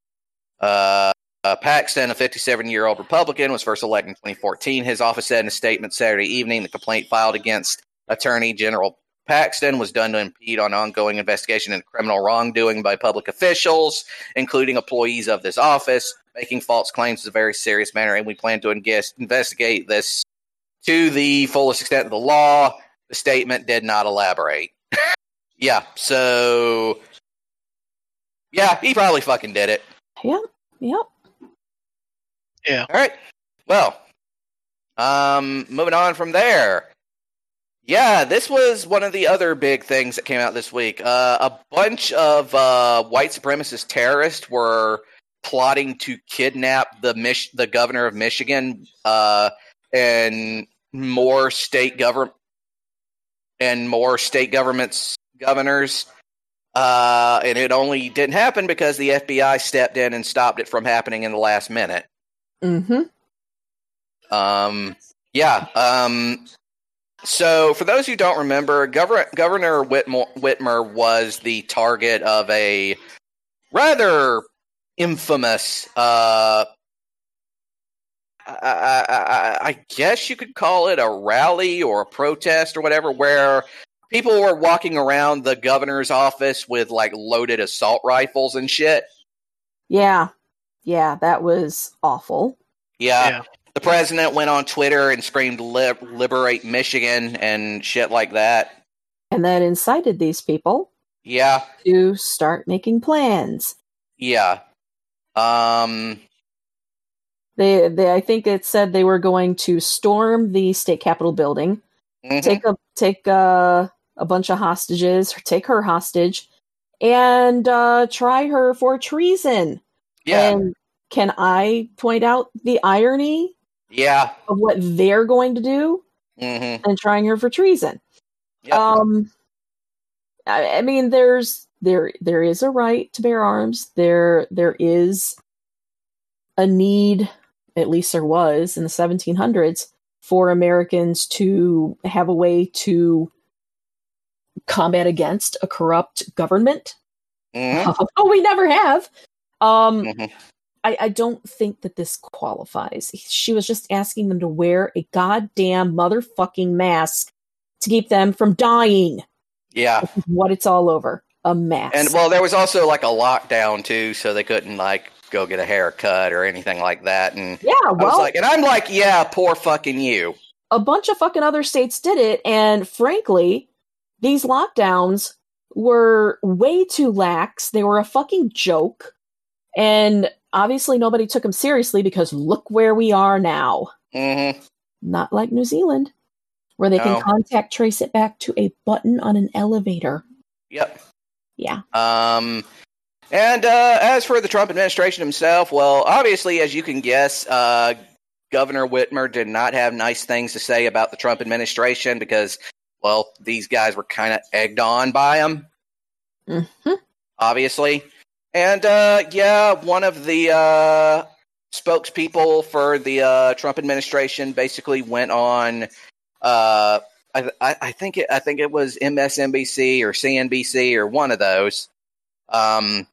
Uh, uh, Paxton, a fifty-seven-year-old Republican, was first elected in twenty fourteen. His office said in a statement Saturday evening the complaint filed against Attorney General Paxton was done to impede on ongoing investigation into criminal wrongdoing by public officials, including employees of this office. Making false claims is a very serious matter, and we plan to ingest, investigate this to the fullest extent of the law. The statement did not elaborate. Yeah, so... Yeah, he probably fucking did it. Yep. Yep. Yeah. All right. Well, um, moving on from there. Yeah, this was one of the other big things that came out this week. Uh, a bunch of uh, white supremacist terrorists were plotting to kidnap the Mich- the governor of Michigan uh, and more state government and more state governments governors. Uh, and it only didn't happen because the F B I stepped in and stopped it from happening in the last minute. Mm-hmm. Um, yeah. Um, so, for those who don't remember, Governor, Governor Whitmore, Whitmer was the target of a rather infamous, uh, I, I, I guess you could call it a rally or a protest or whatever, where people were walking around the governor's office with, like, loaded assault rifles and shit. Yeah. Yeah, that was awful. Yeah. Yeah. The president went on Twitter and screamed, Lib- liberate Michigan and shit like that. And then incited these people Yeah. to start making plans. Yeah. Um, They, they, I think it said they were going to storm the state capitol building, mhm. take a take a, a bunch of hostages, or take her hostage, and uh, try her for treason. Yeah. And can I point out the irony Yeah. of what they're going to do Mm-hmm. and trying her for treason? Yep. Um, I, I mean, there's there there is a right to bear arms. There there is a need, at least there was in the seventeen hundreds, for Americans to have a way to combat against a corrupt government. Mhm. Oh, we never have. Um, Mhm. I, I don't think that this qualifies. She was just asking them to wear a goddamn motherfucking mask to keep them from dying. Yeah. This is what it's all over. A mask. And, well, there was also, like, a lockdown, too, so they couldn't, like, go get a haircut or anything like that. And yeah, I was well, like, and I'm like, yeah, poor fucking you. a bunch of fucking other states did it, and frankly, these lockdowns were way too lax. They were a fucking joke. And obviously nobody took them seriously because look where we are now. Mm-hmm. Not like New Zealand, where they No. can contact trace it back to a button on an elevator. Yep. Yeah. Um, and uh, as for the Trump administration himself, well, obviously, as you can guess, uh, Governor Whitmer did not have nice things to say about the Trump administration because, well, these guys were kind of egged on by him, Mm-hmm. obviously. And, uh, yeah, one of the uh, spokespeople for the uh, Trump administration basically went on, uh, I, I, I think it, I think it was M S N B C or C N B C or one of those. Um,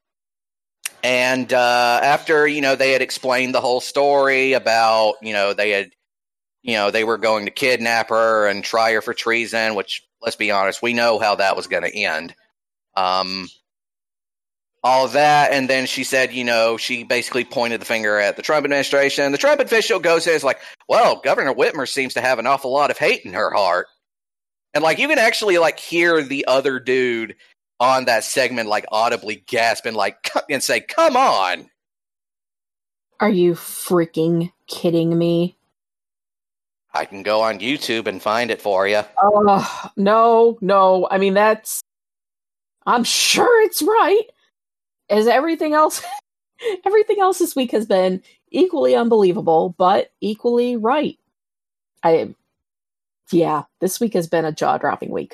and uh, after, you know, they had explained the whole story about, you know, they had, you know, they were going to kidnap her and try her for treason, which, let's be honest, we know how that was going to end. Um, all of that, and then she said, you know, she basically pointed the finger at the Trump administration. The Trump official goes in and is like, well, Governor Whitmer seems to have an awful lot of hate in her heart. And, like, you can actually, like, hear the other dude on that segment, like, audibly gasp and, like, and say, come on. Are you freaking kidding me? I can go on YouTube and find it for you. Oh, no, no. I mean, that's... I'm sure it's right. As everything else, everything else this week has been equally unbelievable, but equally right. I, yeah, this week has been a jaw-dropping week.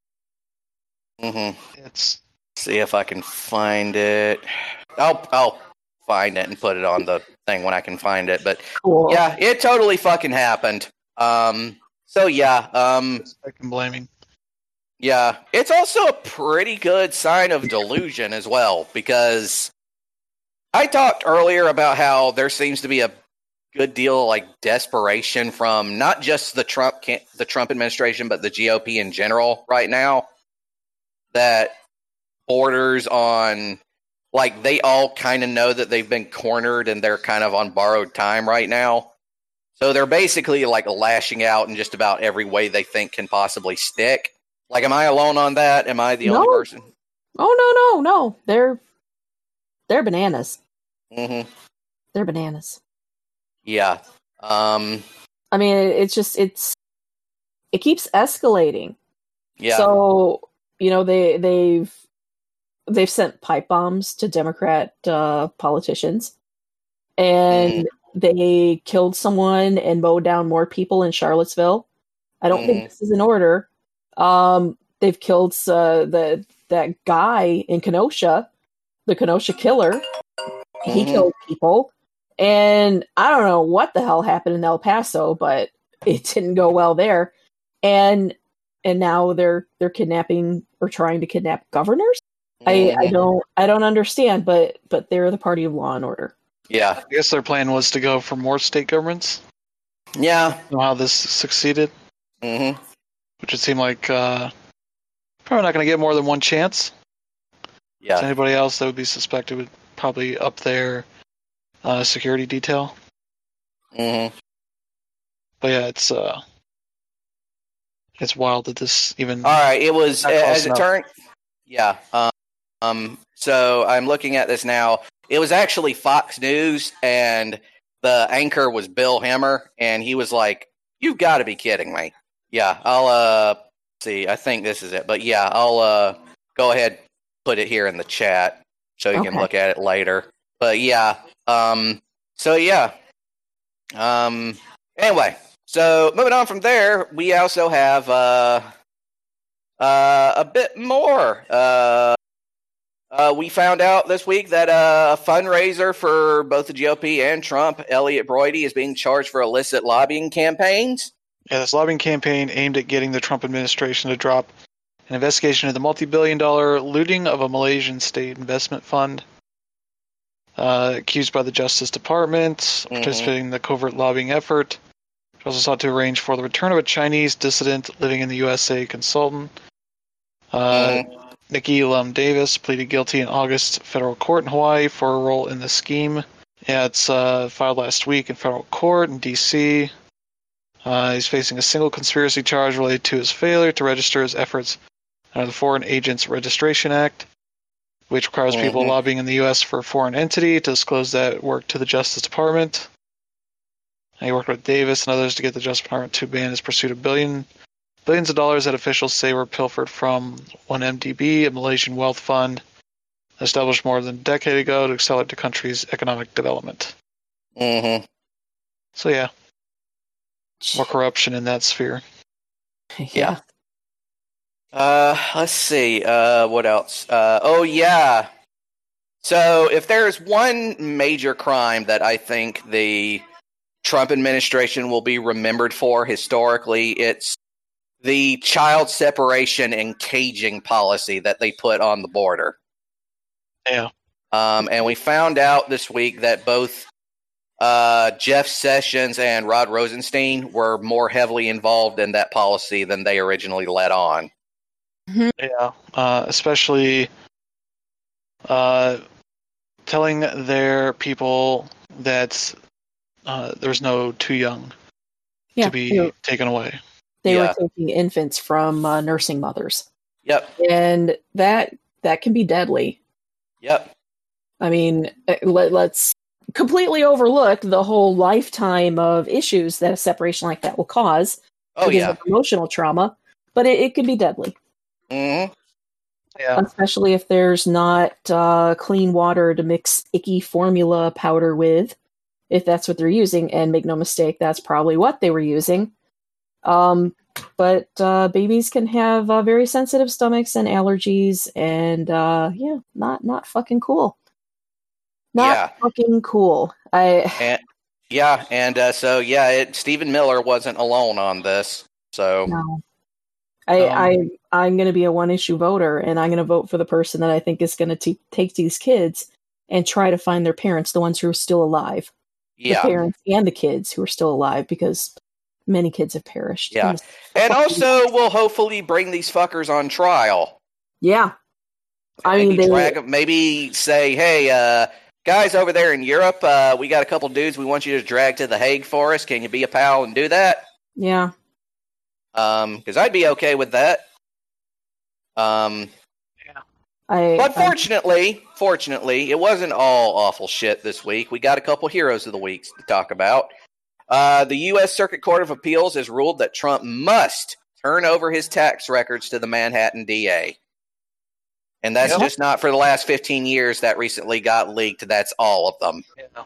Mm-hmm. It's See if I can find it. I'll, I'll find it and put it on the thing when I can find it. But Cool. yeah, it totally fucking happened. Um, so yeah, um, second blaming. yeah, it's also a pretty good sign of delusion as well, because I talked earlier about how there seems to be a good deal of, like, desperation from not just the Trump can- the Trump administration, but the G O P in general right now, that borders on, like, they all kind of know that they've been cornered and they're kind of on borrowed time right now. So they're basically, like, lashing out in just about every way they think can possibly stick. Like, am I alone on that? Am I the No. only person? Oh, no, no, no. They're, they're bananas. Mm-hmm. They're bananas. Yeah. Um, I mean, it, it's just, it's, it keeps escalating. yeah. So, you know, they, they've, they've sent pipe bombs to Democrat uh, politicians, and they killed someone and mowed down more people in Charlottesville. I don't Mhm. think this is in order. Um, they've killed uh, the that guy in Kenosha, the Kenosha killer. He Mhm. killed people, and I don't know what the hell happened in El Paso, but it didn't go well there. And and now they're they're kidnapping or trying to kidnap governors. I, I Mhm. don't I don't understand, but but they're the party of law and order. Yeah. I guess their plan was to go for more state governments. Yeah. You know how this succeeded, Mm-hmm. which would seem like uh, probably not going to get more than one chance. Yeah. To anybody else that would be suspected would probably up their uh, security detail. Mm-hmm. But yeah, it's uh, it's wild that this even. All right. It was, Not close as it enough. turned. Yeah. Um, um. So I'm looking at this now. It was actually Fox News, and the anchor was Bill Hemmer, and he was like, "You've got to be kidding me." Yeah. I'll uh see. I think this is it. But yeah, I'll uh go ahead, put it here in the chat so you can Okay. look at it later. But yeah. Um. So yeah. Um. Anyway. So moving on from there, we also have uh, uh, a bit more. Uh, uh, we found out this week that uh, a fundraiser for both the G O P and Trump, Elliot Broidy, is being charged for illicit lobbying campaigns. Yeah, this lobbying campaign aimed at getting the Trump administration to drop an investigation into the multi-billion dollar looting of a Malaysian state investment fund. Uh, accused by the Justice Department, Mhm. participating in the covert lobbying effort. It also sought to arrange for the return of a Chinese dissident living in the U S A consultant. Uh, Mhm. Nikki Lum Davis pleaded guilty in August federal court in Hawaii for a role in the scheme. Yeah, it's uh, filed last week in federal court in D C Uh, he's facing a single conspiracy charge related to his failure to register his efforts under the Foreign Agents Registration Act, which requires mm-hmm. people lobbying in the U S for a foreign entity to disclose that work to the Justice Department. And he worked with Davis and others to get the Justice Department to ban his pursuit of billion, billions of dollars that officials say were pilfered from one M D B, a Malaysian wealth fund established more than a decade ago to accelerate the country's economic development. Mm-hmm. So yeah, more corruption in that sphere. Yeah. Uh, let's see. Uh, what else? Uh, oh yeah. So if there's one major crime that I think the Trump administration will be remembered for historically, it's the child separation and caging policy that they put on the border. Yeah. Um, and we found out this week that both uh, Jeff Sessions and Rod Rosenstein were more heavily involved in that policy than they originally let on. Yeah, uh, especially uh, telling their people that uh, there's no too young yeah, to be were, taken away. They yeah. were taking infants from uh, nursing mothers. Yep. And that that can be deadly. Yep. I mean, let, let's completely overlook the whole lifetime of issues that a separation like that will cause. Oh, because yeah. of emotional trauma, but it, it can be deadly. Mm-hmm. Yeah. Especially if there's not uh, clean water to mix icky formula powder with, if that's what they're using. And make no mistake, that's probably what they were using. Um, but uh, babies can have uh, very sensitive stomachs and allergies, and uh, yeah, not not fucking cool. Not yeah. fucking cool. I and, yeah, and uh, so yeah, it, Stephen Miller wasn't alone on this. So no. I, Um, I, I'm going to be a one-issue voter, and I'm going to vote for the person that I think is going to take these kids and try to find their parents, the ones who are still alive. Yeah. The parents and the kids who are still alive, because many kids have perished. Yeah. And also, we'll hopefully bring these fuckers on trial. Yeah. I maybe mean, they, drag them, maybe say, hey, uh, guys over there in Europe, uh, we got a couple dudes we want you to drag to The Hague for us. Can you be a pal and do that? Yeah. Um, because I'd be okay with that. Um, I, but I, fortunately, fortunately, it wasn't all awful shit this week. We got a couple heroes of the week to talk about. Uh, the U S Circuit Court of Appeals has ruled that Trump must turn over his tax records to the Manhattan D A. And that's Yep. just not for the last fifteen years that recently got leaked. That's all of them. Yeah.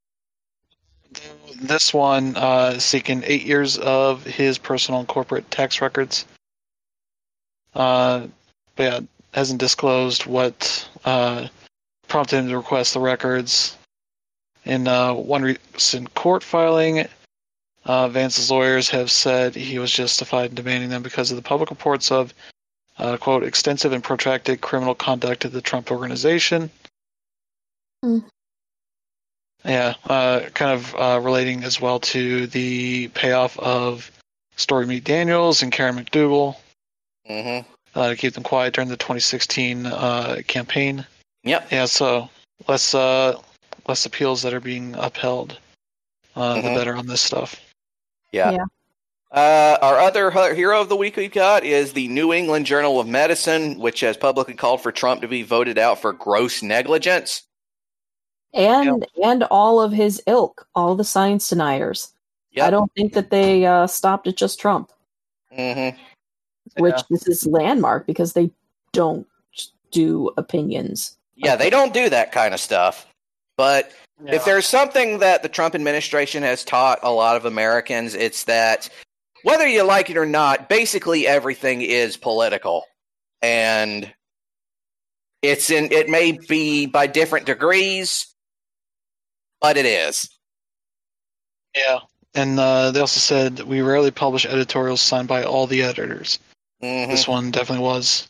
This one uh, seeking eight years of his personal and corporate tax records. Uh, but yeah, hasn't disclosed what uh, prompted him to request the records. In uh, one recent court filing, uh, Vance's lawyers have said he was justified in demanding them because of the public reports of, uh, quote, extensive and protracted criminal conduct of the Trump organization. Mm. Yeah, uh, kind of uh, relating as well to the payoff of Stormy Daniels and Karen McDougal Mm-hmm. uh, to keep them quiet during the twenty sixteen uh, campaign. Yep. Yeah, so less uh, less appeals that are being upheld, uh, Mhm. the better on this stuff. Yeah. Yeah. Uh, our other hu- hero of the week we've got is the New England Journal of Medicine, which has publicly called for Trump to be voted out for gross negligence. and and all of his ilk, all the science deniers. Yep. I don't think that they uh, stopped at just Trump, Mm-hmm. which Yeah. this is landmark because they don't do opinions. Yeah, they don't do that kind of stuff. But if there's something that the Trump administration has taught a lot of Americans, it's that whether you like it or not, basically everything is political. And it's in it may be by different degrees, but it is. Yeah, and uh, they also said that we rarely publish editorials signed by all the editors. Mhm. This one definitely was.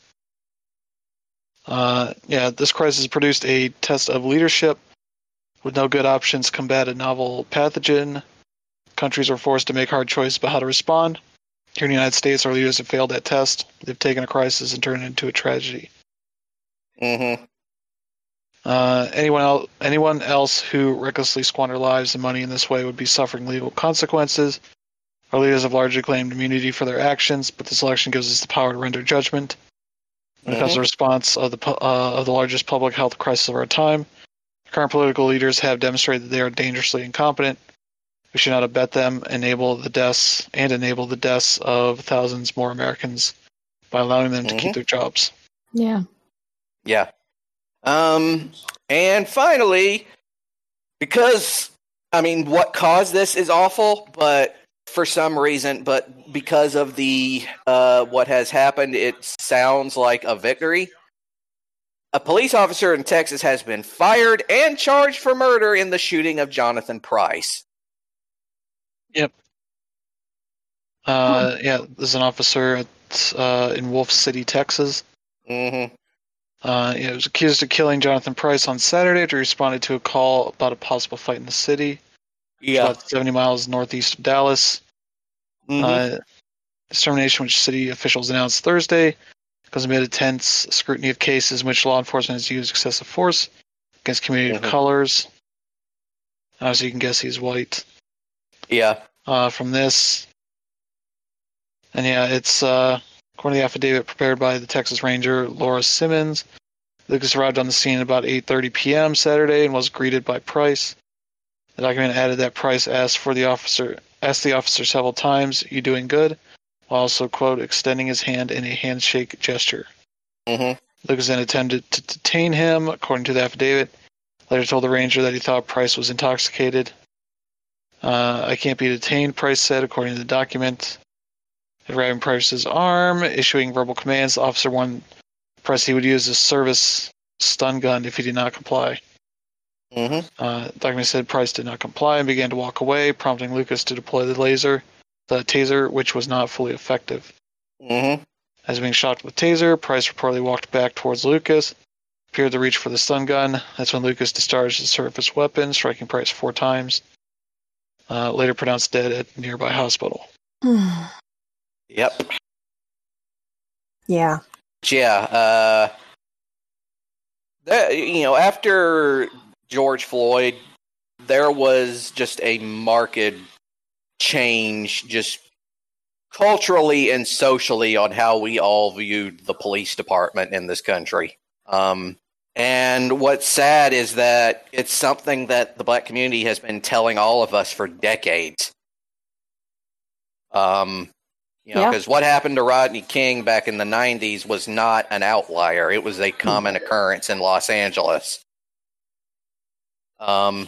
Uh, yeah, this crisis produced a test of leadership. With no good options to combat a novel pathogen, countries were forced to make hard choices about how to respond. Here in the United States, our leaders have failed that test. They've taken a crisis and turned it into a tragedy. Mm-hmm. Uh, anyone else, anyone else who recklessly squander lives and money in this way would be suffering legal consequences. Our leaders have largely claimed immunity for their actions, but this election gives us the power to render judgment. When it comes to the response of the pu- uh, of the largest public health crisis of our time, current political leaders have demonstrated that they are dangerously incompetent. We should not abet them, enable the deaths, and enable the deaths of thousands more Americans by allowing them to Mhm. keep their jobs. Yeah. Yeah. Um, and finally, because, I mean, what caused this is awful, but for some reason, but because of the uh, what has happened, it sounds like a victory. A police officer in Texas has been fired and charged for murder in the shooting of Jonathan Price. Yep. Uh, yeah, there's an officer at, uh, in Wolf City, Texas. Mm-hmm. Uh, he was accused of killing Jonathan Price on Saturday after he responded to a call about a possible fight in the city. Yeah. About seventy miles northeast of Dallas. Mm-hmm. Uh, his termination, which city officials announced Thursday, goes amid intense scrutiny of cases in which law enforcement has used excessive force against community Mhm. of colors. Uh, so you can guess he's white. Yeah. Uh, from this, and yeah, it's uh, according to the affidavit prepared by the Texas Ranger Laura Simmons. Lucas arrived on the scene at about eight thirty p.m. Saturday and was greeted by Price. The document added that Price asked for the officer asked the officer several times, "You doing good?" while also, quote, extending his hand in a handshake gesture. Mm-hmm. Lucas then attempted to detain him, according to the affidavit. Later told the ranger that he thought Price was intoxicated. Uh, I can't be detained, Price said, according to the document. Grabbing Price's arm, issuing verbal commands, the officer warned Price he would use his service stun gun if he did not comply. Mm-hmm. Uh, the document said Price did not comply and began to walk away, prompting Lucas to deploy the laser, the taser, which was not fully effective. Mm-hmm. As being shocked with taser, Price reportedly walked back towards Lucas, appeared to reach for the stun gun. That's when Lucas discharged his surface weapon, striking Price four times. Uh, later pronounced dead at a nearby hospital. Yep. Yeah. Yeah. Uh, that, you know, after George Floyd, there was just a marked change, just culturally and socially, on how we all viewed the police department in this country. Um, and what's sad is that it's something that the black community has been telling all of us for decades. Um, you know, Yeah. because what happened to Rodney King back in the nineties was not an outlier. It was a common occurrence in Los Angeles. Um,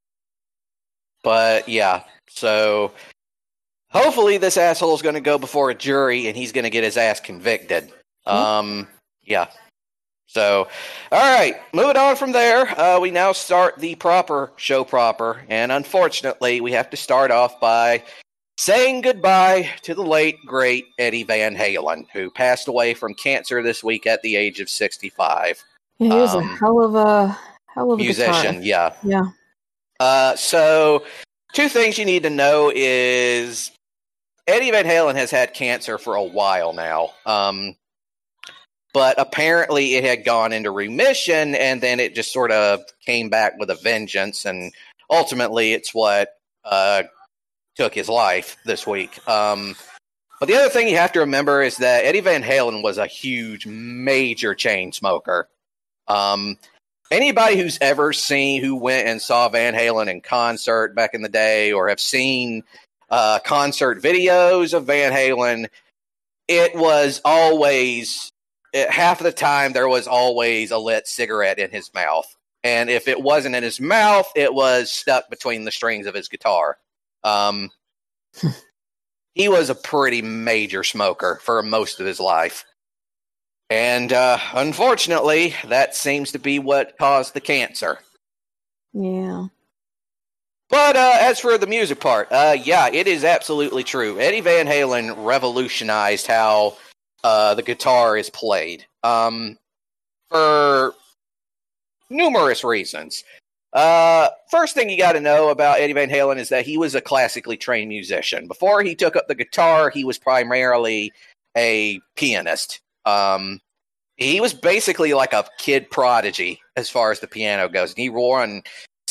but yeah, so hopefully this asshole is going to go before a jury and he's going to get his ass convicted. Um, yeah. So, all right, moving on from there, uh, we now start the proper show proper, and unfortunately, we have to start off by saying goodbye to the late, great Eddie Van Halen, who passed away from cancer this week at the age of sixty-five. Yeah, he was Um, a hell of a hell of a Musician, guitarist. yeah. Yeah. Uh, so, two things you need to know is Eddie Van Halen has had cancer for a while now. Um, but apparently it had gone into remission, and then it just sort of came back with a vengeance, and ultimately it's what uh, took his life this week. Um, but the other thing you have to remember is that Eddie Van Halen was a huge, major chain smoker. Um, anybody who's ever seen, who went and saw Van Halen in concert back in the day, or have seen uh, concert videos of Van Halen, it was always... It, half of the time, there was always a lit cigarette in his mouth. And if it wasn't in his mouth, it was stuck between the strings of his guitar. Um, he was a pretty major smoker for most of his life. And uh, unfortunately, that seems to be what caused the cancer. Yeah. But uh, as for the music part, uh, yeah, it is absolutely true. Eddie Van Halen revolutionized how Uh, the guitar is played um, for numerous reasons. Uh, first thing you got to know about Eddie Van Halen is that he was a classically trained musician. Before he took up the guitar, he was primarily a pianist. Um, he was basically like a kid prodigy as far as the piano goes. And he won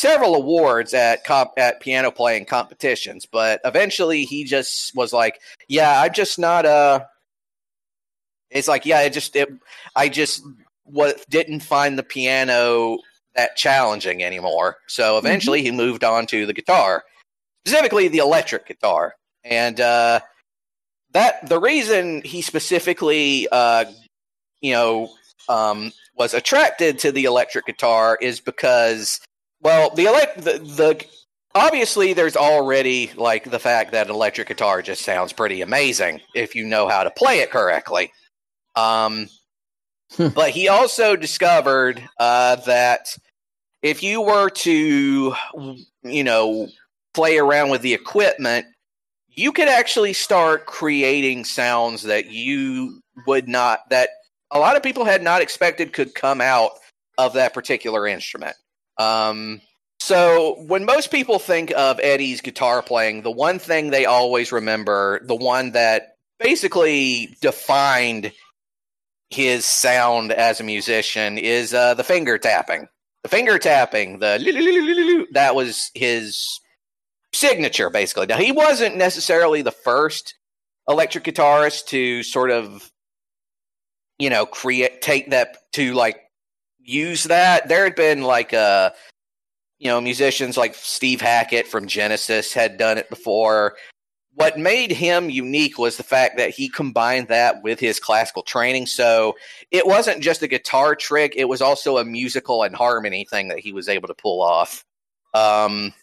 several awards at comp- at piano playing competitions, but eventually he just was like, "Yeah, I'm just not a." It's like, yeah, it just it, I just what didn't find the piano that challenging anymore. So eventually, mm-hmm. he moved on to the guitar, specifically the electric guitar, and uh, that the reason he specifically, uh, you know, um, was attracted to the electric guitar is because. Well, the, elect- the the obviously there's already like the fact that an electric guitar just sounds pretty amazing if you know how to play it correctly. Um, but he also discovered uh, that if you were to, you know, play around with the equipment, you could actually start creating sounds that you would not, that a lot of people had not expected could come out of that particular instrument. Um, so when most people think of Eddie's guitar playing, the one thing they always remember, the one that basically defined his sound as a musician, is uh, the finger tapping. The finger tapping, the that was his signature, basically. Now, he wasn't necessarily the first electric guitarist to sort of, you know, create, take that to like, use that. There had been like a, you know, musicians like Steve Hackett from Genesis had done it before. What made him unique was the fact that he combined that with his classical training. So it wasn't just a guitar trick. It was also a musical and harmony thing that he was able to pull off. Um,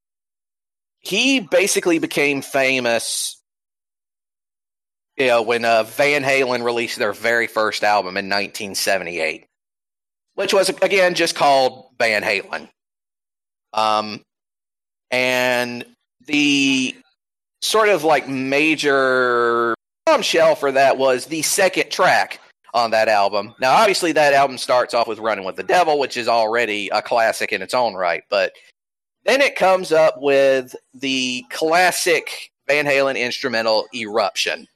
he basically became famous, you know, when uh, Van Halen released their very first album in nineteen seventy-eight. Which was, again, just called Van Halen. Um, and the sort of like major bombshell for that was the second track on that album. Now, obviously, that album starts off with Running with the Devil, which is already a classic in its own right. But then it comes up with the classic Van Halen instrumental, Eruption.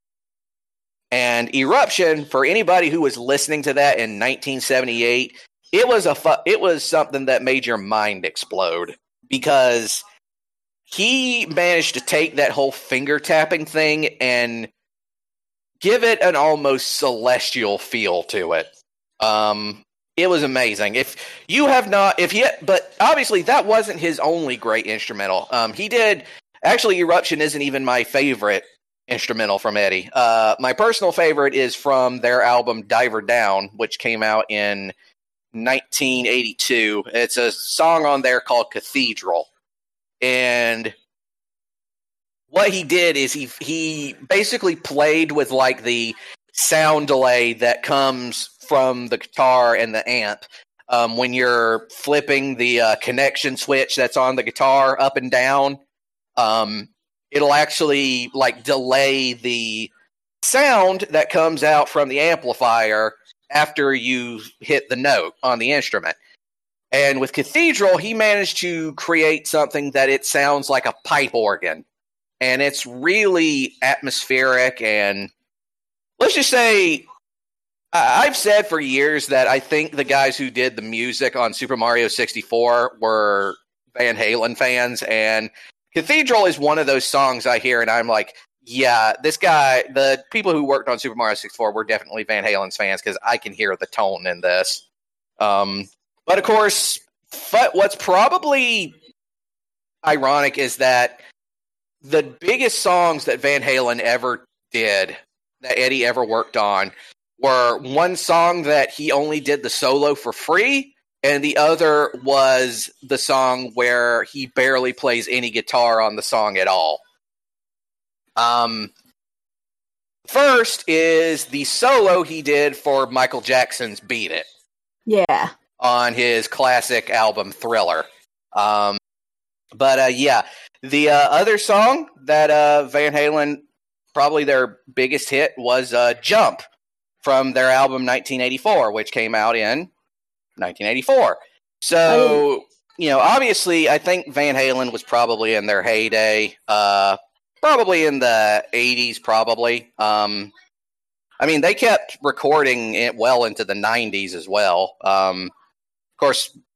And Eruption, for anybody who was listening to that in nineteen seventy-eight, it was a fu- it was something that made your mind explode, because he managed to take that whole finger tapping thing and give it an almost celestial feel to it. Um, it was amazing. If you have not, if he, but obviously that wasn't his only great instrumental. Um, he did actually. Eruption isn't even my favorite instrumental from Eddie. Uh, my personal favorite is from their album Diver Down, which came out in nineteen eighty-two. It's a song on there called Cathedral. And what he did is he he basically played with like the sound delay that comes from the guitar and the amp um, when you're flipping the uh, connection switch that's on the guitar up and down. Um, it'll actually like delay the sound that comes out from the amplifier after you hit the note on the instrument. And with Cathedral, he managed to create something that it sounds like a pipe organ. And it's really atmospheric. And let's just say, I've said for years that I think the guys who did the music on Super Mario sixty-four were Van Halen fans. And Cathedral is one of those songs I hear and I'm like, yeah, this guy, the people who worked on Super Mario sixty-four were definitely Van Halen's fans because I can hear the tone in this. Um, but of course, what's probably ironic is that the biggest songs that Van Halen ever did, that Eddie ever worked on, were one song that he only did the solo for free, and the other was the song where he barely plays any guitar on the song at all. Um, first is the solo he did for Michael Jackson's Beat It. Yeah. On his classic album Thriller. Um, but uh, yeah, the uh, other song that uh, Van Halen, probably their biggest hit, was uh, Jump from their album nineteen eighty-four, which came out in nineteen eighty-four. So, oh. you know, obviously, I think Van Halen was probably in their heyday, uh, probably in the eighties, probably. Um, I mean, they kept recording it well into the nineties as well. Um, of course,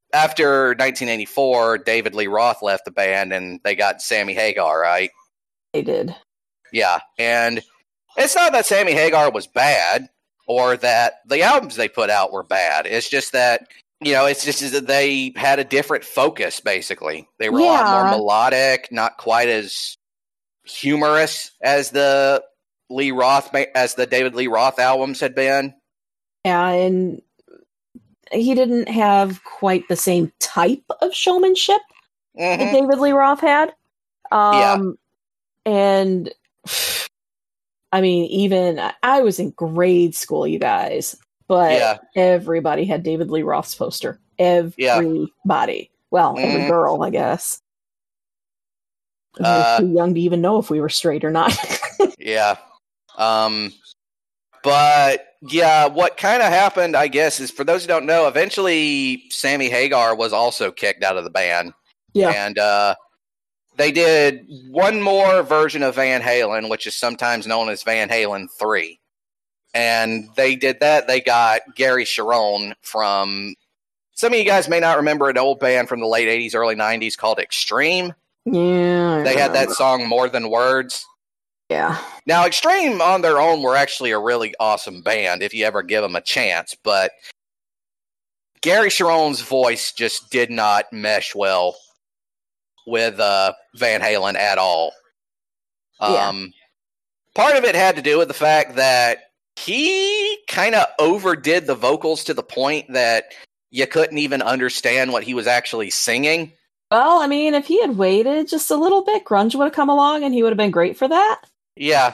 after nineteen eighty-four, David Lee Roth left the band, and they got Sammy Hagar, right? They did. Yeah, and it's not that Sammy Hagar was bad or that the albums they put out were bad. It's just that, you know, it's just that they had a different focus, basically. They were Yeah. a lot more melodic, not quite as humorous as the Lee Roth, as the David Lee Roth albums had been. Yeah, and he didn't have quite the same type of showmanship that Mhm. David Lee Roth had. Um, And, I mean, even I was in grade school, you guys, but Yeah. everybody had David Lee Roth's poster. Everybody. Well, every Mhm. girl, I guess. We were Uh, too young to even know if we were straight or not. Yeah. Um, but yeah, what kind of happened, I guess, is for those who don't know, eventually Sammy Hagar was also kicked out of the band. Yeah. And uh, they did one more version of Van Halen, which is sometimes known as Van Halen three. And they did that. They got Gary Cherone from, some of you guys may not remember an old band from the late eighties, early nineties called Extreme. Yeah. I They had that remember. song More Than Words. Yeah. Now, Extreme on their own were actually a really awesome band if you ever give them a chance, but Gary Cherone's voice just did not mesh well with uh, Van Halen at all. Yeah. Um, part of it had to do with the fact that he kind of overdid the vocals to the point that you couldn't even understand what he was actually singing. Well, I mean, if he had waited just a little bit, grunge would have come along and he would have been great for that. Yeah.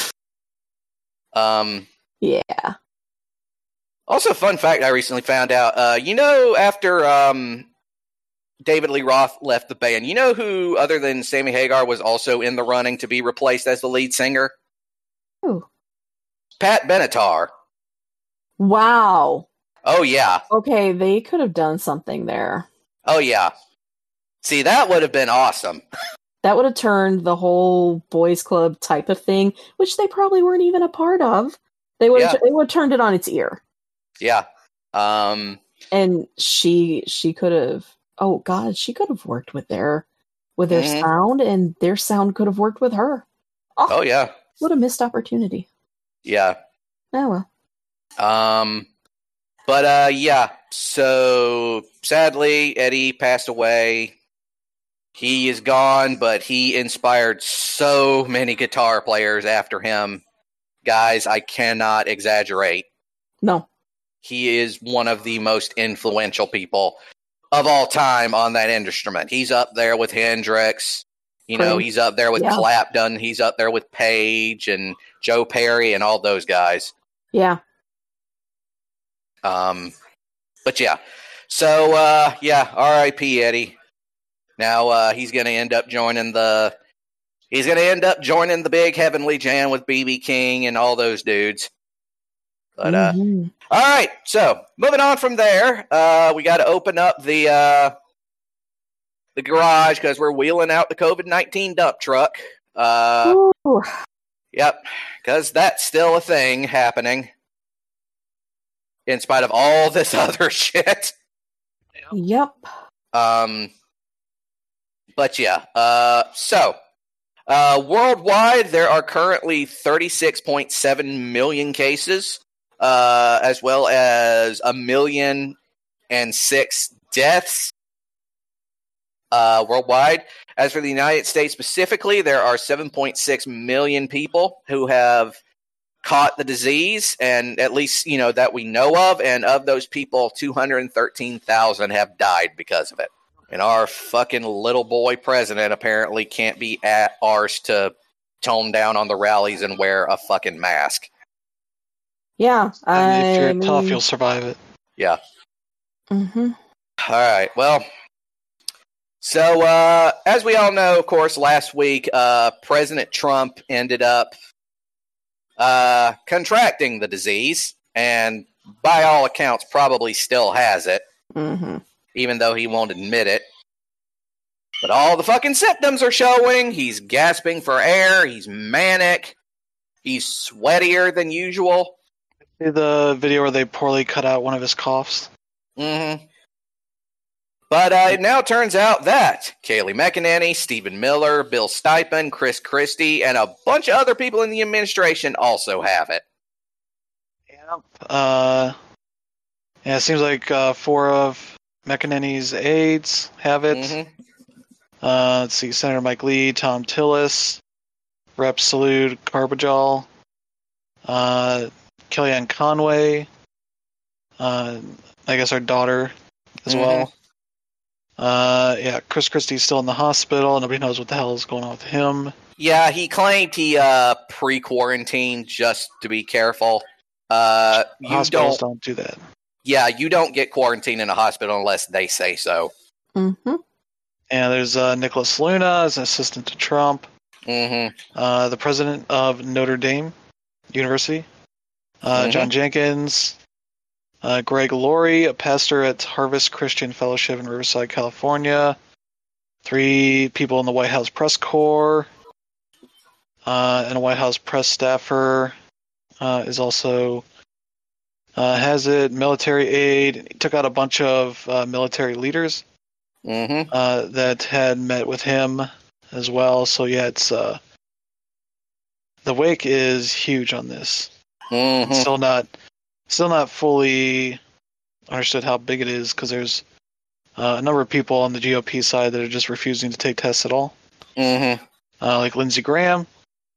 Um. Yeah. Also, fun fact I recently found out. Uh, you know, after um, David Lee Roth left the band, you know who, other than Sammy Hagar, was also in the running to be replaced as the lead singer? Who? Pat Benatar. Wow. Oh, yeah. Okay, they could have done something there. Oh, yeah. See, that would have been awesome. That would have turned the whole boys club type of thing, which they probably weren't even a part of. They would have, Yeah. they would have turned it on its ear. Yeah. Um, And she she could have, oh god, she could have worked with their with their Mhm. sound, and their sound could have worked with her. oh, yeah. What a missed opportunity. Yeah. Oh well. Um, but, uh, yeah. So, sadly, Eddie passed away. He is gone, but he inspired so many guitar players after him. Guys, I cannot exaggerate. No. He is one of the most influential people of all time on that instrument. He's up there with Hendrix. You know, Great. he's up there with Yeah. Clapton. He's up there with Page and Joe Perry and all those guys. Yeah. Um, but yeah. So, uh, yeah, R I P Eddie. Now uh, he's going to end up joining the he's going to end up joining the big Heavenly Jam with B B King and all those dudes. But uh, Mhm. all right, so moving on from there, uh, we got to open up the uh, the garage because we're wheeling out the COVID nineteen dump truck. Uh, Ooh. yep, because that's still a thing happening in spite of all this other shit. Yep. Um, but yeah, uh, so uh, worldwide there are currently thirty-six point seven million cases, uh, as well as a million and six deaths uh, worldwide. As for the United States specifically, there are seven point six million people who have caught the disease, and at least, you know, that we know of, and of those people, two hundred thirteen thousand have died because of it. And our fucking little boy president apparently can't be at ours to tone down on the rallies and wear a fucking mask. Yeah. And if you're I tough, mean- you'll survive it. Yeah. Mhm. All right. Well, so uh, as we all know, of course, last week, uh, President Trump ended up uh, contracting the disease, and by all accounts, probably still has it, Mhm. even though he won't admit it. But all the fucking symptoms are showing. He's gasping for air. He's manic. He's sweatier than usual. See the video where they poorly cut out one of his coughs? Mm-hmm. But uh, it now turns out that Kayleigh McEnany, Stephen Miller, Bill Stipon, Chris Christie, and a bunch of other people in the administration also have it. Yep. Uh, yeah, it seems like uh, four of McEnany's aides have it. Mm-hmm. Uh, let's see, Senator Mike Lee, Tom Tillis, Representative Salud Carbajal, uh, Kellyanne Conway, uh, I guess our daughter as Mhm. well. Uh, yeah, Chris Christie's still in the hospital. Nobody knows what the hell is going on with him. Yeah, he claimed he uh, pre-quarantined just to be careful. Uh, you Hospitals don't, don't do that. yeah, you don't get quarantined in a hospital unless they say so. Mm-hmm. And there's uh, Nicholas Luna as an assistant to Trump. Mm-hmm. Uh, the president of Notre Dame University, uh, Mhm. John Jenkins, uh, Greg Laurie, a pastor at Harvest Christian Fellowship in Riverside, California, three people in the White House press corps, uh, and a White House press staffer uh, is also uh, has it, military aid. He took out a bunch of uh, military leaders Mm-hmm. uh, that had met with him as well. So yeah, it's uh, the wake is huge on this. Mm-hmm. It's still not, still not fully understood how big it is because there's uh, a number of people on the G O P side that are just refusing to take tests at all. Mm-hmm. Uh, like Lindsey Graham,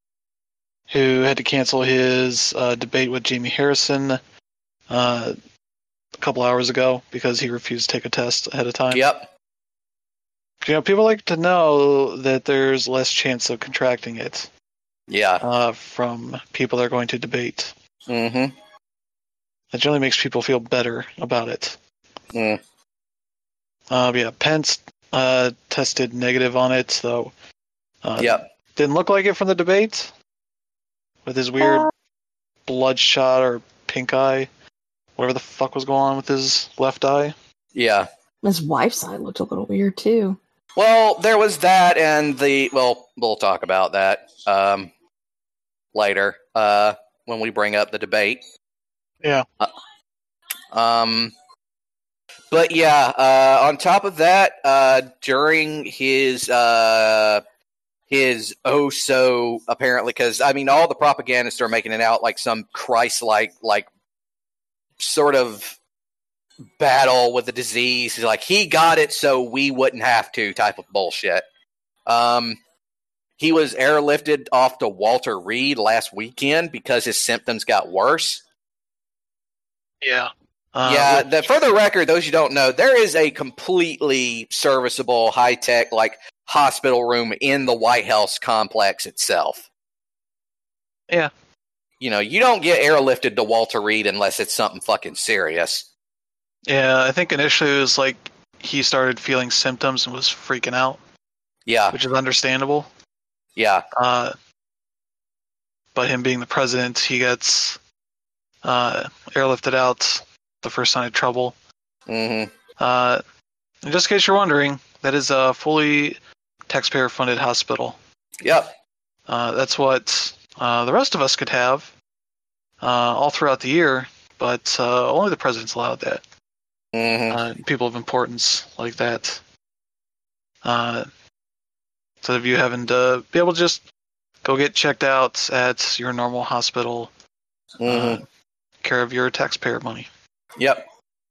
who had to cancel his uh, debate with Jamie Harrison uh, a couple hours ago because he refused to take a test ahead of time. Yep. You know, people like to know that there's less chance of contracting it Yeah. uh, from people that are going to debate. Mm-hmm. That generally makes people feel better about it. Mm. Uh, but yeah, Pence uh, tested negative on it, so uh, Yep. didn't look like it from the debate with his weird Uh. bloodshot or pink eye, whatever the fuck was going on with his left eye. Yeah. His wife's eye looked a little weird too. Well, there was that, and the well, we'll talk about that um, later uh, when we bring up the debate. Yeah. Uh, um. But yeah, uh, on top of that, uh, during his uh, his oh so apparently, because I mean, all the propagandists are making it out like some Christ-like, like sort of battle with the disease. Like he got it, so we wouldn't have to, type of bullshit. Um, he was airlifted off to Walter Reed last weekend because his symptoms got worse. Yeah. Uh, yeah, which- the, for the record, those you don't know, there is a completely serviceable, high-tech, like, hospital room in the White House complex itself. Yeah. You know, you don't get airlifted to Walter Reed unless it's something fucking serious. Yeah, I think initially it was like he started feeling symptoms and was freaking out, Yeah, which is understandable. yeah, Uh, but him being the president, he gets uh, airlifted out the first sign of trouble. mm-hmm. Uh, and just in case you're wondering, that is a fully taxpayer-funded hospital. Yep, Uh, that's what uh, the rest of us could have uh, all throughout the year, but uh, only the president's allowed that. mm-hmm. Uh, people of importance like that. Uh, so if you having to be able to just go get checked out at your normal hospital, Mm-hmm. uh, care of your taxpayer money. Yep.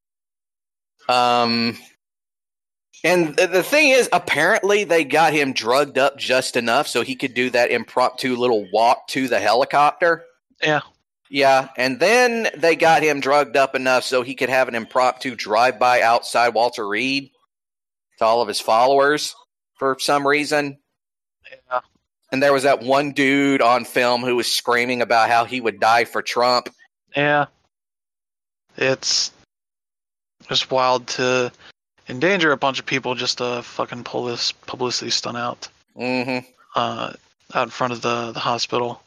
Um, and the, the thing is, apparently they got him drugged up just enough so he could do that impromptu little walk to the helicopter. Yeah. Yeah, and then they got him drugged up enough so he could have an impromptu drive-by outside Walter Reed to all of his followers for some reason. Yeah. And there was that one dude on film who was screaming about how he would die for Trump. Yeah. It's just wild to endanger a bunch of people just to fucking pull this publicity stunt out Mm-hmm. uh, out in front of the, the hospital.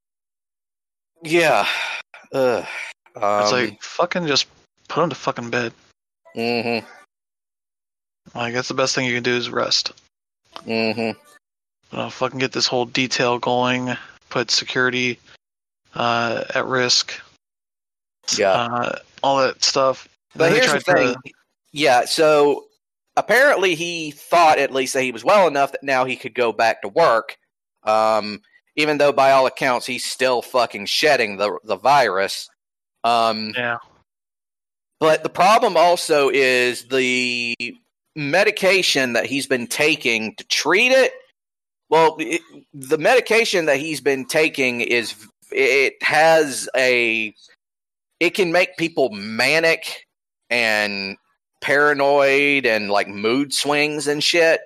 Yeah. Ugh. Um, It's like, fucking just put him to fucking bed. Mm-hmm. Like, that's the best thing you can do is rest. Mm-hmm. Uh, fucking get this whole detail going, put security uh, at risk, Yeah. uh, all that stuff. But Then they here's the tried thing. to- Yeah, so apparently he thought at least that he was well enough that now he could go back to work. Um, even though by all accounts he's still fucking shedding the the virus. Um, Yeah. But the problem also is the medication that he's been taking to treat it. Well, it, the medication that he's been taking is it has a it can make people manic and paranoid and like mood swings and shit.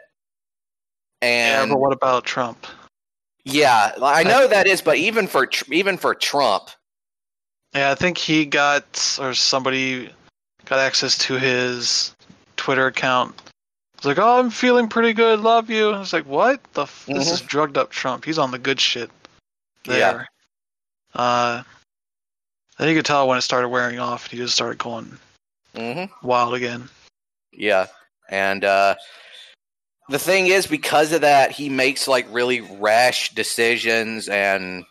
And Yeah, but what about Trump? yeah, I know that is, but even for even for Trump, Yeah, I think he got or somebody got access to his Twitter account. It's like, oh, I'm feeling pretty good, love you. I was like, what the? F- Mhm. This is drugged up Trump. He's on the good shit there. Yeah. Uh, then you could tell when it started wearing off. He just started going mm-hmm. wild again. Yeah, and uh, the thing is, because of that, he makes like really rash decisions and,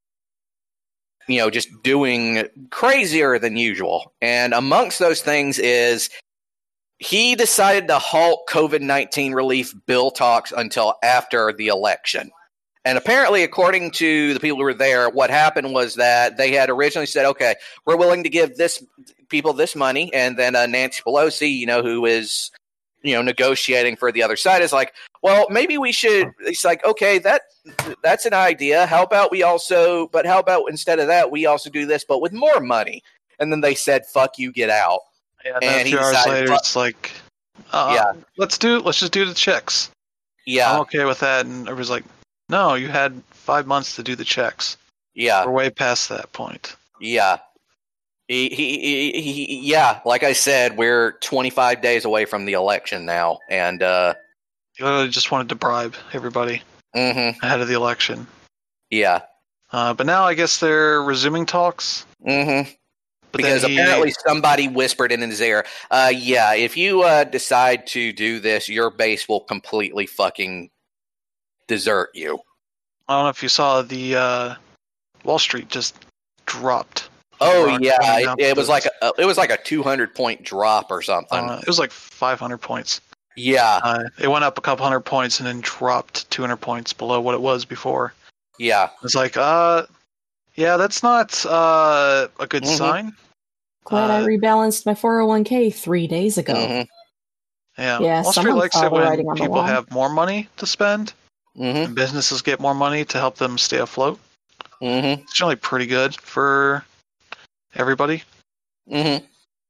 you know, just doing crazier than usual. And amongst those things is he decided to halt COVID nineteen relief bill talks until after the election. And apparently, according to the people who were there, what happened was that they had originally said, okay, we're willing to give this people this money. And then uh, Nancy Pelosi, you know, who is, you know, negotiating for the other side, is like, well, maybe we should. It's like, okay, that that's an idea. How about we also, but how about instead of that, we also do this, but with more money? And then they said, fuck you, get out. Yeah, and then And a he few hours decided, later, fuck- it's like, uh, Yeah. let's do, let's just do the checks. Yeah, I'm okay with that. And everybody's like, no, you had five months to do the checks. yeah. We're way past that point. Yeah. He, he, he, he, yeah, like I said, we're twenty-five days away from the election now. And, uh, You literally just wanted to bribe everybody mm-hmm, ahead of the election. yeah, Uh, but now I guess they're resuming talks. mm-hmm. But Because then he, apparently somebody whispered in his ear, uh, yeah, if you uh, decide to do this, your base will completely fucking desert you. I don't know if you saw the uh, Wall Street just dropped. Oh, Rock yeah, coming it, down it to was like a, it was like a two hundred point drop or something. Uh, it was like five hundred points. Yeah, Uh, it went up a couple hundred points and then dropped two hundred points below what it was before. yeah, It's like, uh, yeah, that's not uh, a good Mhm. sign. Glad I Uh, rebalanced my four oh one k three days ago. mhm, Yeah, Yeah, Wall Street someone likes saw it the when writing on the people wall. have more money to spend mhm, and businesses get more money to help them stay afloat. mhm, It's generally pretty good for everybody. mhm.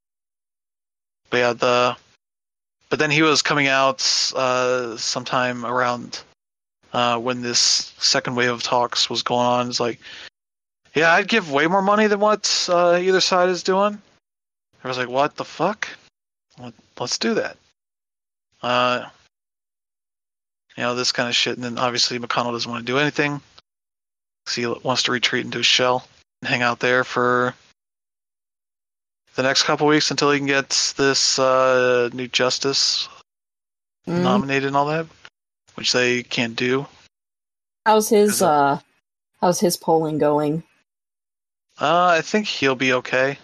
But yeah, the but then he was coming out uh, sometime around uh, when this second wave of talks was going on. It's like, yeah, I'd give way more money than what uh, either side is doing. I was like, what the fuck? Let- Let's do that. Uh, you know, this kind of shit. And then obviously McConnell doesn't want to do anything because he wants to retreat into his shell and hang out there for the next couple weeks until he can get this uh, new justice Mm. nominated and all that, which they can't do. How's his Is that- uh how's his polling going? Uh, I think he'll be okay.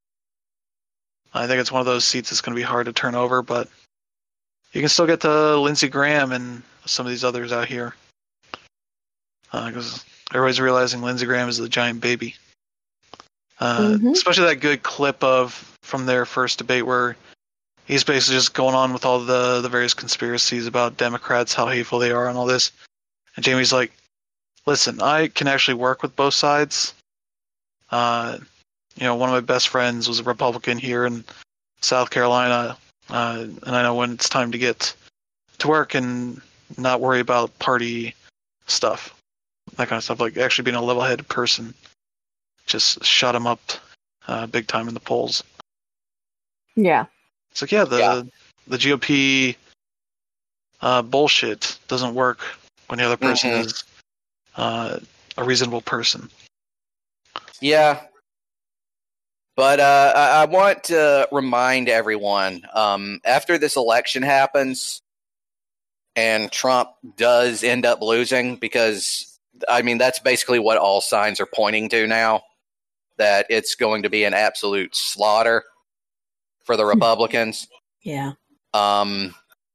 I think it's one of those seats that's going to be hard to turn over, but you can still get to Lindsey Graham and some of these others out here. Because uh, everybody's realizing Lindsey Graham is the giant baby. Uh, Mhm. Especially that good clip of from their first debate where he's basically just going on with all the, the various conspiracies about Democrats, how hateful they are and all this. And Jamie's like, listen, I can actually work with both sides. Uh, you know, one of my best friends was a Republican here in South Carolina, uh, and I know when it's time to get to work and not worry about party stuff, that kind of stuff, like actually being a level-headed person, just shut him up uh, big time in the polls. Yeah. It's like, yeah, the Yeah. the G O P uh, bullshit doesn't work when the other person Mhm. is uh, a reasonable person. Yeah. But uh, I, I want to remind everyone, um, after this election happens and Trump does end up losing, because, I mean, that's basically what all signs are pointing to now, that it's going to be an absolute slaughter for the Republicans. Yeah. Um,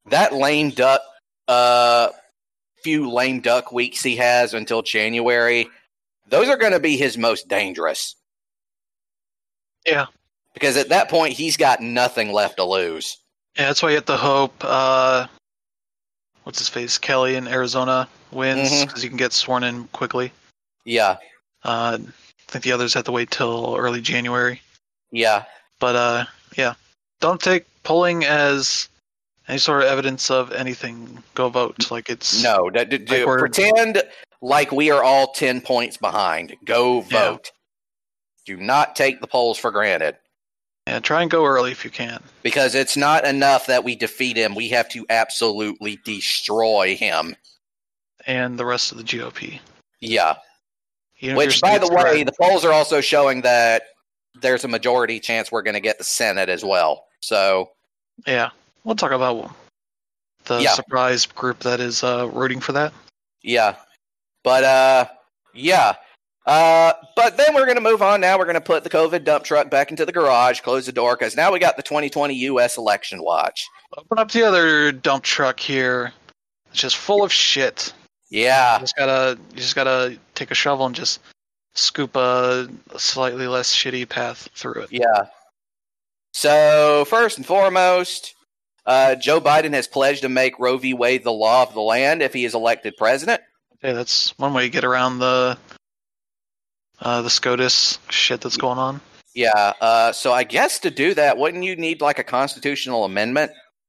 that lame duck, uh, few lame duck weeks he has until January, those are going to be his most dangerous. Yeah. Because at that point, he's got nothing left to lose. Yeah, that's why you have to hope, uh, what's his face, Kelly in Arizona wins, because mm-hmm. he can get sworn in quickly. Yeah. Uh, I think the others have to wait till early January. Yeah. But, uh, yeah. Don't take polling as any sort of evidence of anything. Go vote. Like it's... No, d- d- like pretend like we are all ten points behind. Go vote. Yeah. Do not take the polls for granted. Yeah, try and go early if you can. Because it's not enough that we defeat him. We have to absolutely destroy him. And the rest of the G O P. Yeah. Which, by the way, red. the polls are also showing that there's a majority chance we're going to get the Senate as well. So, yeah, we'll talk about the yeah. surprise group that is uh, rooting for that. Yeah. But, uh, yeah. Uh, but then we're going to move on now. We're going to put the COVID dump truck back into the garage, close the door, because now we got the twenty twenty U S election watch. Open up the other dump truck here. It's just full of shit. Yeah. You just gotta, you just gotta take a shovel and just scoop a, a slightly less shitty path through it. Yeah. So, first and foremost, uh, Joe Biden has pledged to make Roe v. Wade the law of the land if he is elected president. Okay, that's one way to get around the uh, the SCOTUS shit that's going on. Yeah, uh, so I guess to do that, wouldn't you need like a constitutional amendment?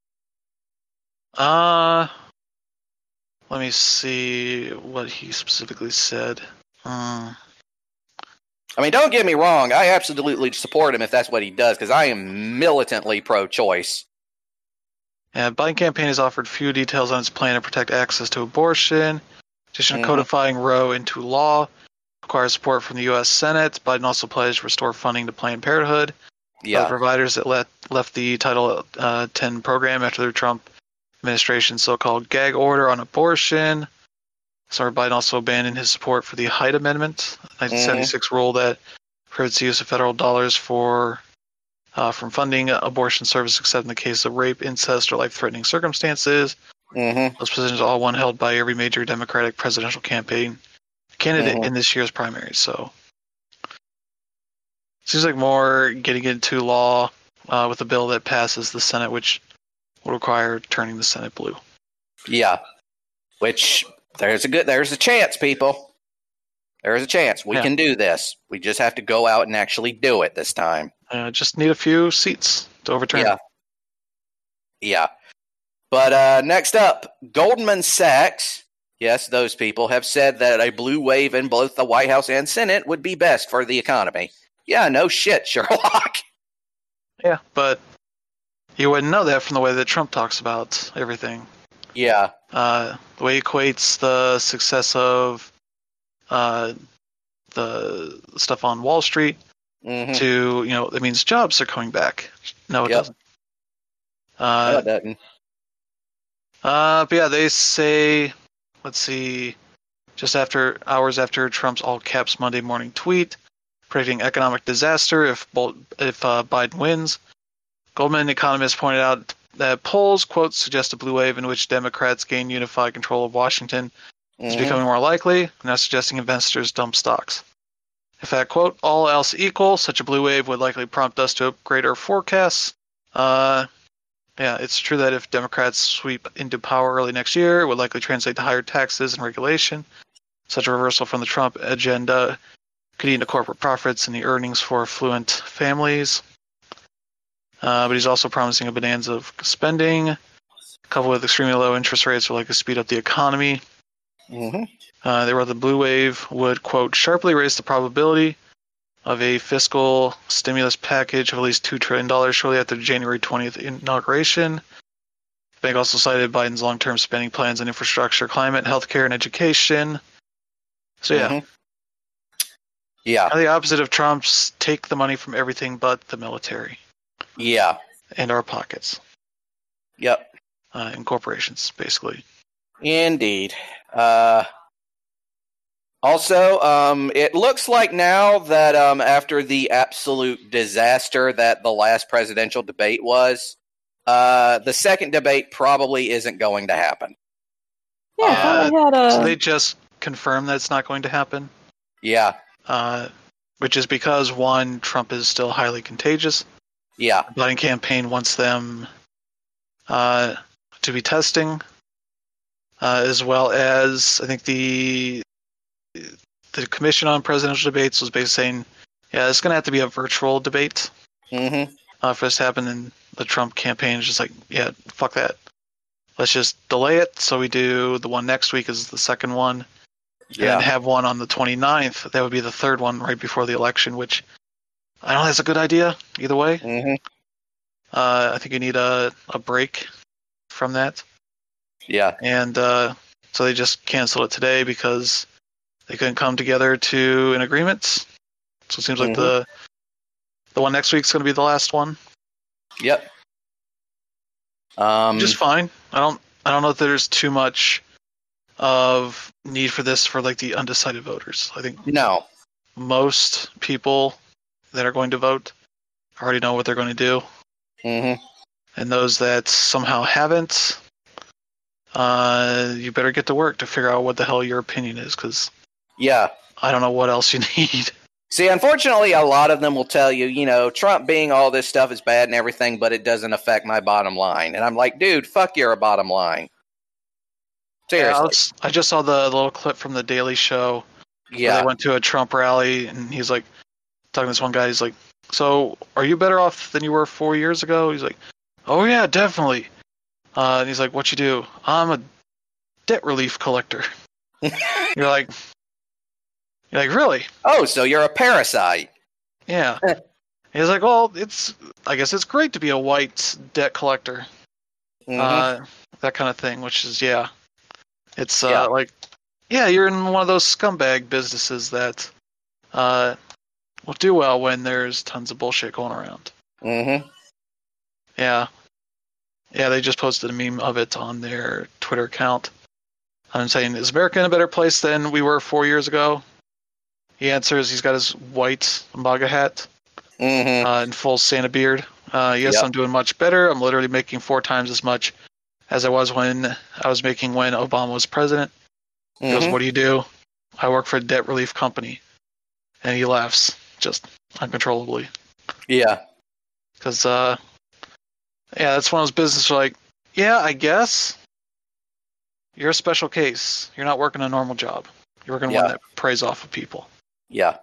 Uh, let me see what he specifically said. Uh, I mean, don't get me wrong. I absolutely support him if that's what he does, because I am militantly pro-choice. Yeah, Biden campaign has offered few details on its plan to protect access to abortion. In addition to mm-hmm. codifying Roe into law, requires support from the U S Senate. Biden also pledged to restore funding to Planned Parenthood. Yeah. Uh, providers that let, left the Title uh, ten program after the Trump administration's so-called gag order on abortion. So Biden also abandoned his support for the Hyde Amendment, nineteen seventy-six mm-hmm. rule that prohibits the use of federal dollars for uh, from funding abortion service except in the case of rape, incest, or life-threatening circumstances. Mm-hmm. Those positions are all one held by every major Democratic presidential campaign candidate mm-hmm. in this year's primaries. So seems like more getting into law uh, with a bill that passes the Senate, which will require turning the Senate blue. Yeah, which there's a good there's a chance, people. There's a chance we yeah. can do this. We just have to go out and actually do it this time. Uh, just need a few seats to overturn. Yeah, yeah. But uh, next up, Goldman Sachs. Yes, those people have said that a blue wave in both the White House and Senate would be best for the economy. Yeah, no shit, Sherlock. Yeah, but you wouldn't know that from the way that Trump talks about everything. Yeah. Uh, the way he equates the success of uh, the stuff on Wall Street mm-hmm. to, you know, it means jobs are coming back. No, it yep. doesn't. Uh, no, it doesn't. Uh, but yeah, they say... Let's see, just after hours after Trump's all caps Monday morning tweet, predicting economic disaster if if uh, Biden wins, Goldman economists pointed out that polls, quote, suggest a blue wave in which Democrats gain unified control of Washington mm-hmm. is becoming more likely, now suggesting investors dump stocks. In fact, quote, all else equal, such a blue wave would likely prompt us to upgrade our forecasts. Uh... Yeah, it's true that if Democrats sweep into power early next year, it would likely translate to higher taxes and regulation. Such a reversal from the Trump agenda could eat into corporate profits and the earnings for affluent families. Uh, but he's also promising a bonanza of spending, coupled with extremely low interest rates, will likely speed up the economy. Mm-hmm. Uh, they wrote the blue wave would, quote, sharply raise the probability of a fiscal stimulus package of at least two trillion dollars shortly after the January twentieth inauguration. The bank also cited Biden's long-term spending plans on infrastructure, climate, healthcare, and education. So yeah. Mm-hmm. Yeah. Kind of the opposite of Trump's take the money from everything but the military. Yeah. And our pockets. Yep. Uh, and corporations, basically. Indeed. Uh... Also, um, it looks like now that um, after the absolute disaster that the last presidential debate was, Uh, the second debate probably isn't going to happen. Yeah, I thought Uh, they had a. So they just confirmed that it's not going to happen, Yeah, uh, which is because, one, Trump is still highly contagious. yeah, The Biden campaign wants them uh, to be testing, uh, as well as I think the the Commission on Presidential Debates was basically saying, yeah, it's going to have to be a virtual debate hmm uh, for this to happen. And the Trump campaign is just like, yeah, fuck that. Let's just delay it. So we do the one next week is the second one. And yeah. then have one on the twenty-ninth. That would be the third one right before the election, which I don't know, that's a good idea either way. hmm Uh, I think you need a, a break from that. Yeah, And uh, so they just canceled it today because they couldn't come together to an agreement. So it seems like Mhm. the the one next week's going to be the last one. yep. Um, Just fine. I don't I don't know if there's too much of need for this for like the undecided voters. I think no. most people that are going to vote already know what they're going to do, hmm and those that somehow haven't, uh, you better get to work to figure out what the hell your opinion is, because Yeah. I don't know what else you need. See, unfortunately, a lot of them will tell you, you know, Trump being all this stuff is bad and everything, but it doesn't affect my bottom line. And I'm like, dude, fuck your bottom line. Yeah, I, Seriously. was- I just saw the little clip from the Daily Show where Yeah. they went to a Trump rally, and he's like talking to this one guy. He's like, "So, are you better off than you were four years ago?" He's like, "Oh yeah, definitely." Uh, and he's like, "What you do?" "I'm a debt relief collector." You're like, you're like, really? Oh, so you're a parasite. Yeah. He's like, well, it's, I guess it's great to be a white debt collector, Mhm. uh, that kind of thing. Which is, yeah, it's uh, Yeah. like, yeah, you're in one of those scumbag businesses that uh, will do well when there's tons of bullshit going around. Mhm. Yeah, yeah, they just posted a meme of it on their Twitter account. I'm saying, is America in a better place than we were four years ago? He answers, he's got his white MAGA hat Mhm. uh, and full Santa beard. Uh, yes, Yep. I'm doing much better. I'm literally making four times as much as I was when I was making when Obama was president. He goes, Mhm. what do you do? I work for a debt relief company. And he laughs just uncontrollably. Yeah. Because, uh, yeah, that's one of those businesses where like, yeah, I guess. You're a special case. You're not working a normal job. You're working Yeah. one that preys off of people. Yeah.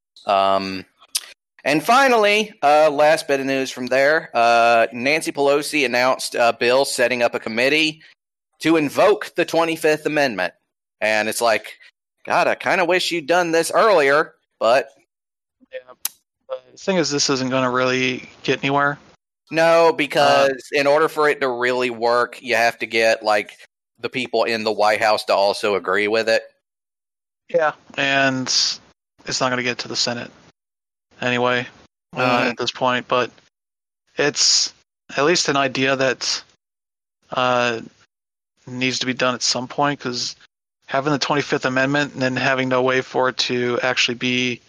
Um, and finally, uh, last bit of news from there. Uh, Nancy Pelosi announced a bill setting up a committee to invoke the twenty-fifth Amendment. And it's like, God, I kind of wish you'd done this earlier, but Yeah. The thing is, this isn't going to really get anywhere. no, because in order for it to really work, you have to get like the people in the White House to also agree with it. Yeah. And it's not going to get to the Senate anyway uh, Mhm. at this point. But it's at least an idea that uh, needs to be done at some point, because having the twenty-fifth Amendment and then having no way for it to actually be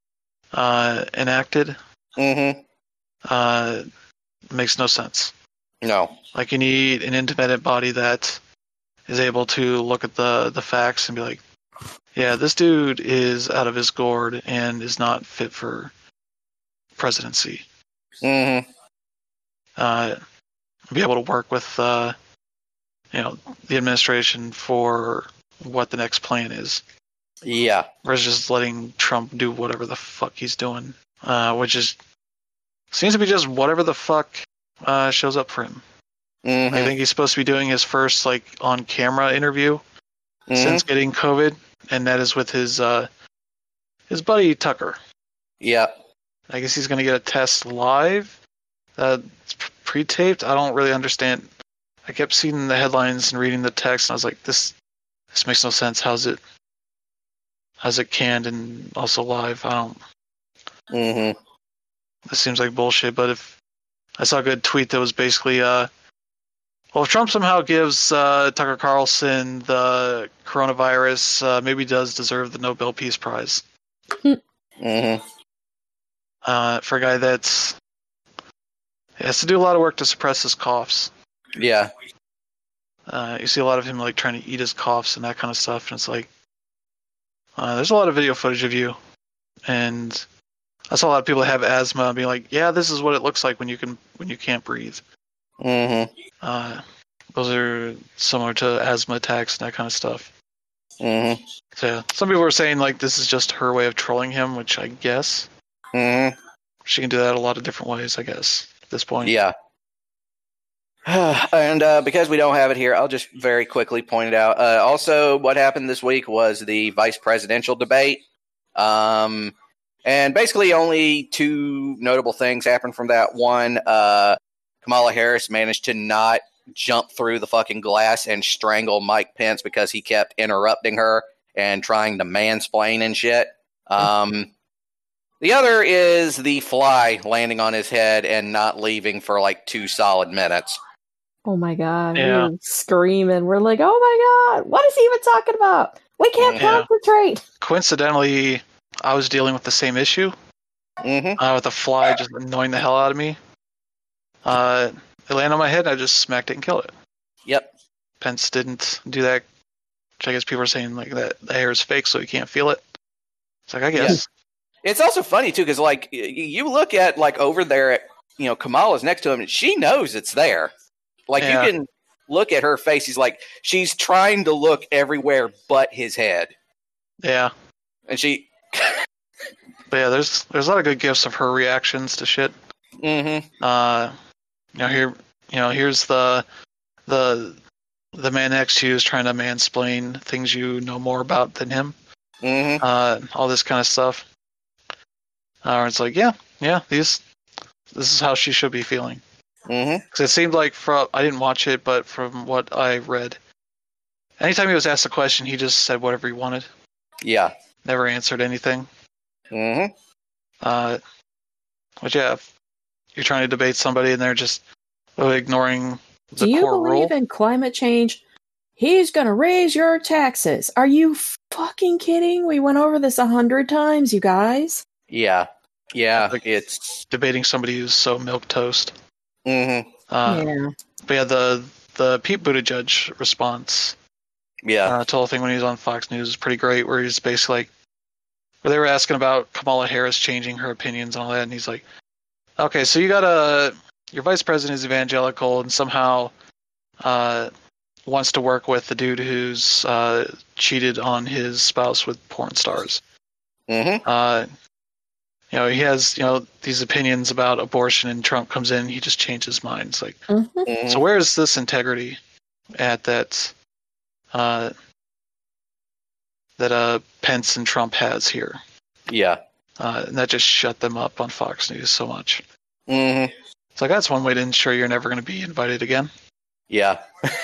uh, enacted Mm-hmm. uh, makes no sense. No. Like, you need an independent body that is able to look at the, the facts and be like, yeah, this dude is out of his gourd and is not fit for presidency. Mm-hmm. Uh, be able to work with, uh, you know, the administration for what the next plan is. Yeah. Versus just letting Trump do whatever the fuck he's doing, uh, which is seems to be just whatever the fuck uh, shows up for him. Mm-hmm. I think he's supposed to be doing his first like on camera interview Mhm. since getting COVID, and that is with his uh, his buddy Tucker. Yeah. I guess he's gonna get a test live. Uh, it's pre-taped. I don't really understand. I kept seeing the headlines and reading the text, and I was like, this this makes no sense. How's it? How's it canned and also live? I don't. Mm-hmm. This seems like bullshit. But if I saw a good tweet that was basically, uh, well, if Trump somehow gives uh, Tucker Carlson the coronavirus, uh, maybe he does deserve the Nobel Peace Prize. Mm-hmm. Uh, for a guy that's He has to do a lot of work to suppress his coughs. Yeah. Uh, you see a lot of him like trying to eat his coughs and that kind of stuff, and it's like uh, there's a lot of video footage of you, and I saw a lot of people that have asthma being like, "Yeah, this is what it looks like when you can when you can't breathe." Mm-hmm. Uh, those are similar to asthma attacks and that kind of stuff. Mm-hmm. So yeah, some people were saying like this is just her way of trolling him, which I guess Mm-hmm. she can do that a lot of different ways. I guess at this point. Yeah. And uh, because we don't have it here, I'll just very quickly point it out. Uh, also, what happened this week was the vice presidential debate. Um, and basically only two notable things happened from that. One, uh, Kamala Harris managed to not jump through the fucking glass and strangle Mike Pence because he kept interrupting her and trying to mansplain and shit. Um, the other is the fly landing on his head and not leaving for like two solid minutes. Oh my god, Yeah. we were screaming. We're like, oh my god, what is he even talking about? We can't Yeah. concentrate. Coincidentally, I was dealing with the same issue Mm-hmm. uh, with the fly just annoying the hell out of me. Uh, it landed on my head, and I just smacked it and killed it. Yep. Pence didn't do that, which I guess people are saying like that the hair is fake, so you can't feel it. It's like I guess. It's also funny too because like y- you look at like over there at you know Kamala's next to him and she knows it's there. Like Yeah. you can look at her face. He's like she's trying to look everywhere but his head, Yeah, and she. but yeah, there's there's a lot of good gifs of her reactions to shit. Mm-hmm. Uh, you know here, you know here's the the the man next to you is trying to mansplain things you know more about than him. Mm-hmm. Uh, all this kind of stuff. Uh, it's like, yeah, yeah, these, this is how she should be feeling. Mm-hmm. Because it seemed like from I didn't watch it, but from what I read, anytime he was asked a question, he just said whatever he wanted. Yeah. Never answered anything. Mm-hmm. Uh, but yeah, if you're trying to debate somebody and they're just ignoring the Do you core believe rule. in climate change? He's gonna raise your taxes. Are you fucking kidding? We went over this a hundred times, you guys. Yeah. Yeah. Like- It's. Debating somebody who's so milquetoast. Mm-hmm. Uh, yeah. But yeah, the the Pete Buttigieg response Yeah. uh, to the whole thing when he was on Fox News is pretty great, where he's basically like, where they were asking about Kamala Harris changing her opinions and all that, and he's like, okay, so you got a, your vice president is evangelical and somehow uh, wants to work with the dude who's uh, cheated on his spouse with porn stars. Mm-hmm. Uh, you know, he has, you know, these opinions about abortion, and Trump comes in, he just changes his mind. It's like, Mhm. Mm-hmm. so where is this integrity at that uh, that uh, Pence and Trump has here? Yeah. Uh, and that just shut them up on Fox News so much. Mm-hmm. It's like, that's one way to ensure you're never going to be invited again. Yeah.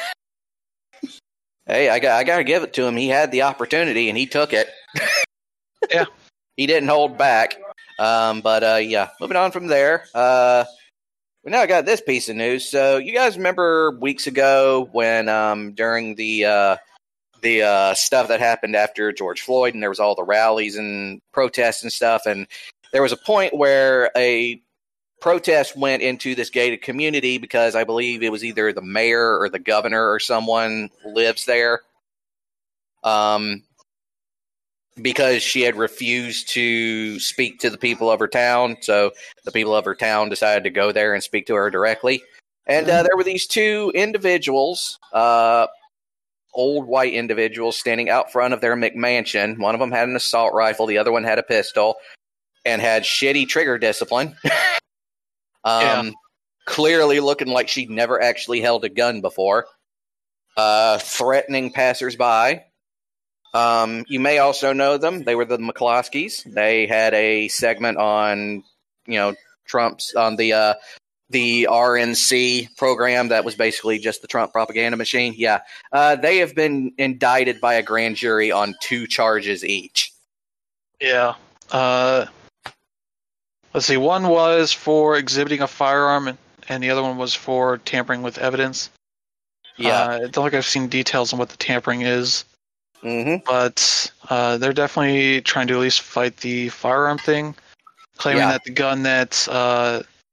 Hey, I got I got to give it to him. He had the opportunity and he took it. Yeah. He didn't hold back. Um, but uh, yeah, moving on from there. Uh, we now got this piece of news. So you guys remember weeks ago when um, during the uh, the uh, stuff that happened after George Floyd, and there was all the rallies and protests and stuff, and there was a point where a protest went into this gated community because I believe it was either the mayor or the governor or someone lives there. Um, because she had refused to speak to the people of her town, so the people of her town decided to go there and speak to her directly. And uh, there were these two individuals, uh, old white individuals, standing out front of their McMansion. One of them had an assault rifle, the other one had a pistol, and had shitty trigger discipline. um, Yeah. Clearly looking like she'd never actually held a gun before. Uh, threatening passersby. Um, you may also know them. They were the McCloskeys. They had a segment on, you know, Trump's on the uh, the R N C program that was basically just the Trump propaganda machine. Yeah, uh, they have been indicted by a grand jury on two charges each. Yeah. Uh, let's see. One was for exhibiting a firearm, and, and the other one was for tampering with evidence. Yeah. Uh, I don't think I've seen details on what the tampering is, Mm-hmm. but uh, they're definitely trying to at least fight the firearm thing, claiming Yeah. that the gun that uh,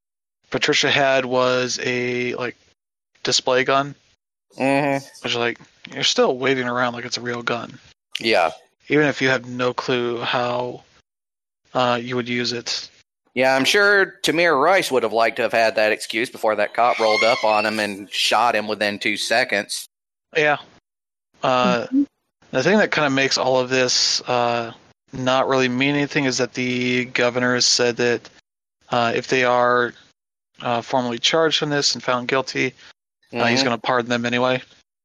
Patricia had was a like display gun, Mm-hmm. which is like you're still waving around like it's a real gun, Yeah. even if you have no clue how uh, you would use it. Yeah, I'm sure Tamir Rice would have liked to have had that excuse before that cop rolled up on him and shot him within two seconds. Yeah. Uh, the thing that kind of makes all of this uh, not really mean anything is that the governor has said that uh, if they are uh, formally charged on this and found guilty, uh, he's Mhm. going to pardon them anyway.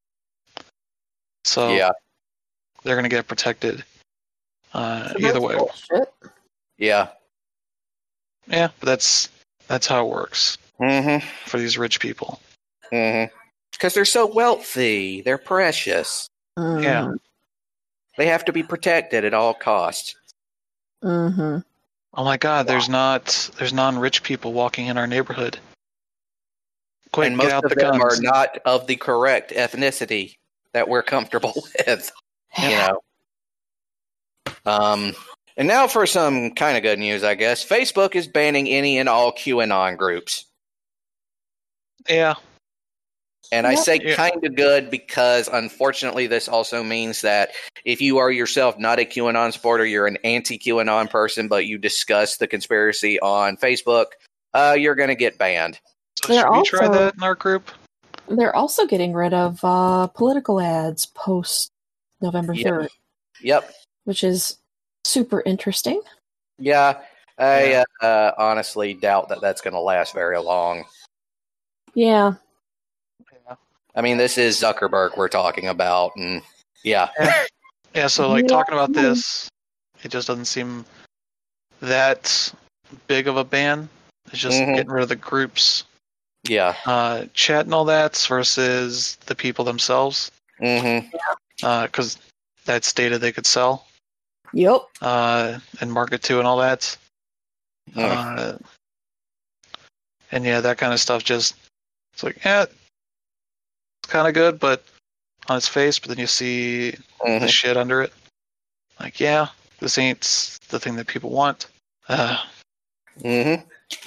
So Yeah, they're going to get protected uh, So either that's way. bullshit. yeah. Yeah, but that's that's how it works Mm-hmm. for these rich people. Mm-hmm. Because they're so wealthy. They're precious. Yeah. They have to be protected at all costs. Mm-hmm. Oh my God, there's not there's non-rich people walking in our neighborhood. Quick, and get most out of the them guns. are not of the correct ethnicity that we're comfortable with. You know. Um, and now for some kind of good news, I guess. Facebook is banning any and all QAnon groups. Yeah, And I Yep. say Yeah. kind of good because, unfortunately, this also means that if you are yourself not a QAnon supporter, you're an anti-QAnon person, but you discuss the conspiracy on Facebook, uh, you're going to get banned. so They're should we try also- that in our group? They're also getting rid of uh, political ads post November Yep. third, Yep. which is super interesting. Yeah. I Yeah. Uh, uh, honestly doubt that that's going to last very long. Yeah. I mean, this is Zuckerberg we're talking about, and yeah. Yeah, so like Yeah. talking about this, it just doesn't seem that big of a ban. It's just Mhm. getting rid of the groups, Yeah. uh, chat and all that versus the people themselves, Mm-hmm. because that's data they could sell Yep. uh, and market to and all that. Mm. Uh, and yeah, that kind of stuff just it's like, yeah, it's kind of good, but on its face, but then you see Mhm. the shit under it. Like, yeah, this ain't the thing that people want. Uh, Mm-hmm.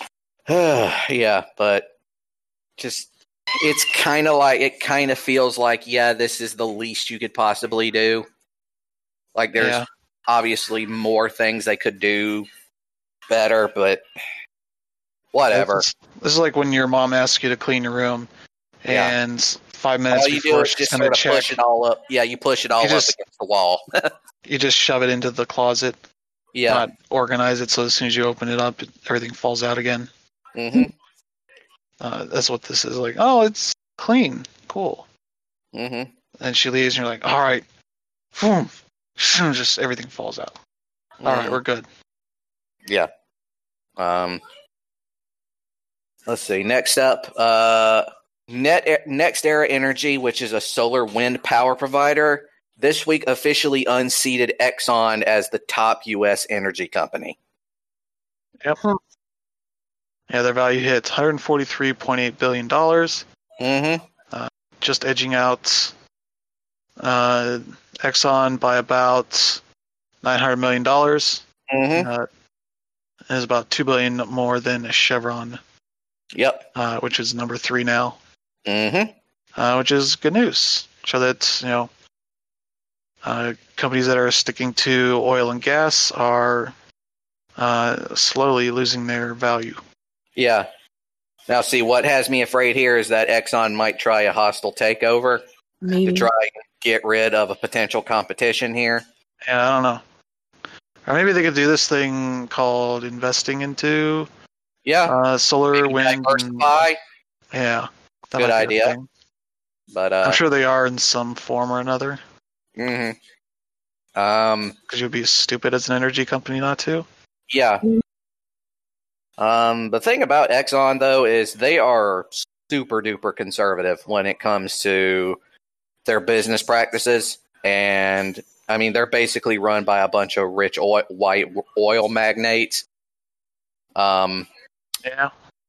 Yeah, but just it's kind of like it kind of feels like yeah, this is the least you could possibly do. Like there's Yeah. obviously more things they could do better, but whatever. This is, this is like when your mom asks you to clean your room, Yeah. and five minutes All you do before is she's just gonna sort of check, push it all up. Yeah, you push it all just- up against the wall. you just shove it into the closet, Yeah. not organize it, so as soon as you open it up, everything falls out again. Mm-hmm. Uh, that's what this is like. Oh, it's clean, cool. Mm-hmm. And she leaves, and you're like, all right, boom, just everything falls out. All right, we're good. Yeah. Um. Let's see. Next up, uh, Net Next Era Energy, which is a solar wind power provider, this week officially unseated Exxon as the top U S energy company. Yep. Yeah, their value hits one hundred forty-three point eight billion dollars, Mm-hmm. just edging out uh, Exxon by about nine hundred million dollars. Mm-hmm. Uh, is about two billion dollars more than Chevron, Yep. uh, which is number three now, Mm-hmm. uh, which is good news. So that, you know, uh, companies that are sticking to oil and gas are uh, slowly losing their value. Yeah. Now, see, what has me afraid here is that Exxon might try a hostile takeover Maybe. to try and get rid of a potential competition here. And I don't know. Or maybe they could do this thing called investing into Yeah. uh, solar, Maybe wind. And, diversify, yeah. That Good might be a idea. thing. but uh, I'm sure they are in some form or another. Mm-hmm. Um. Because you'd be stupid as an energy company not to. Yeah. Um, the thing about Exxon, though, is they are super duper conservative when it comes to their business practices. And, I mean, they're basically run by a bunch of rich oil, white oil magnates. Um, Yeah.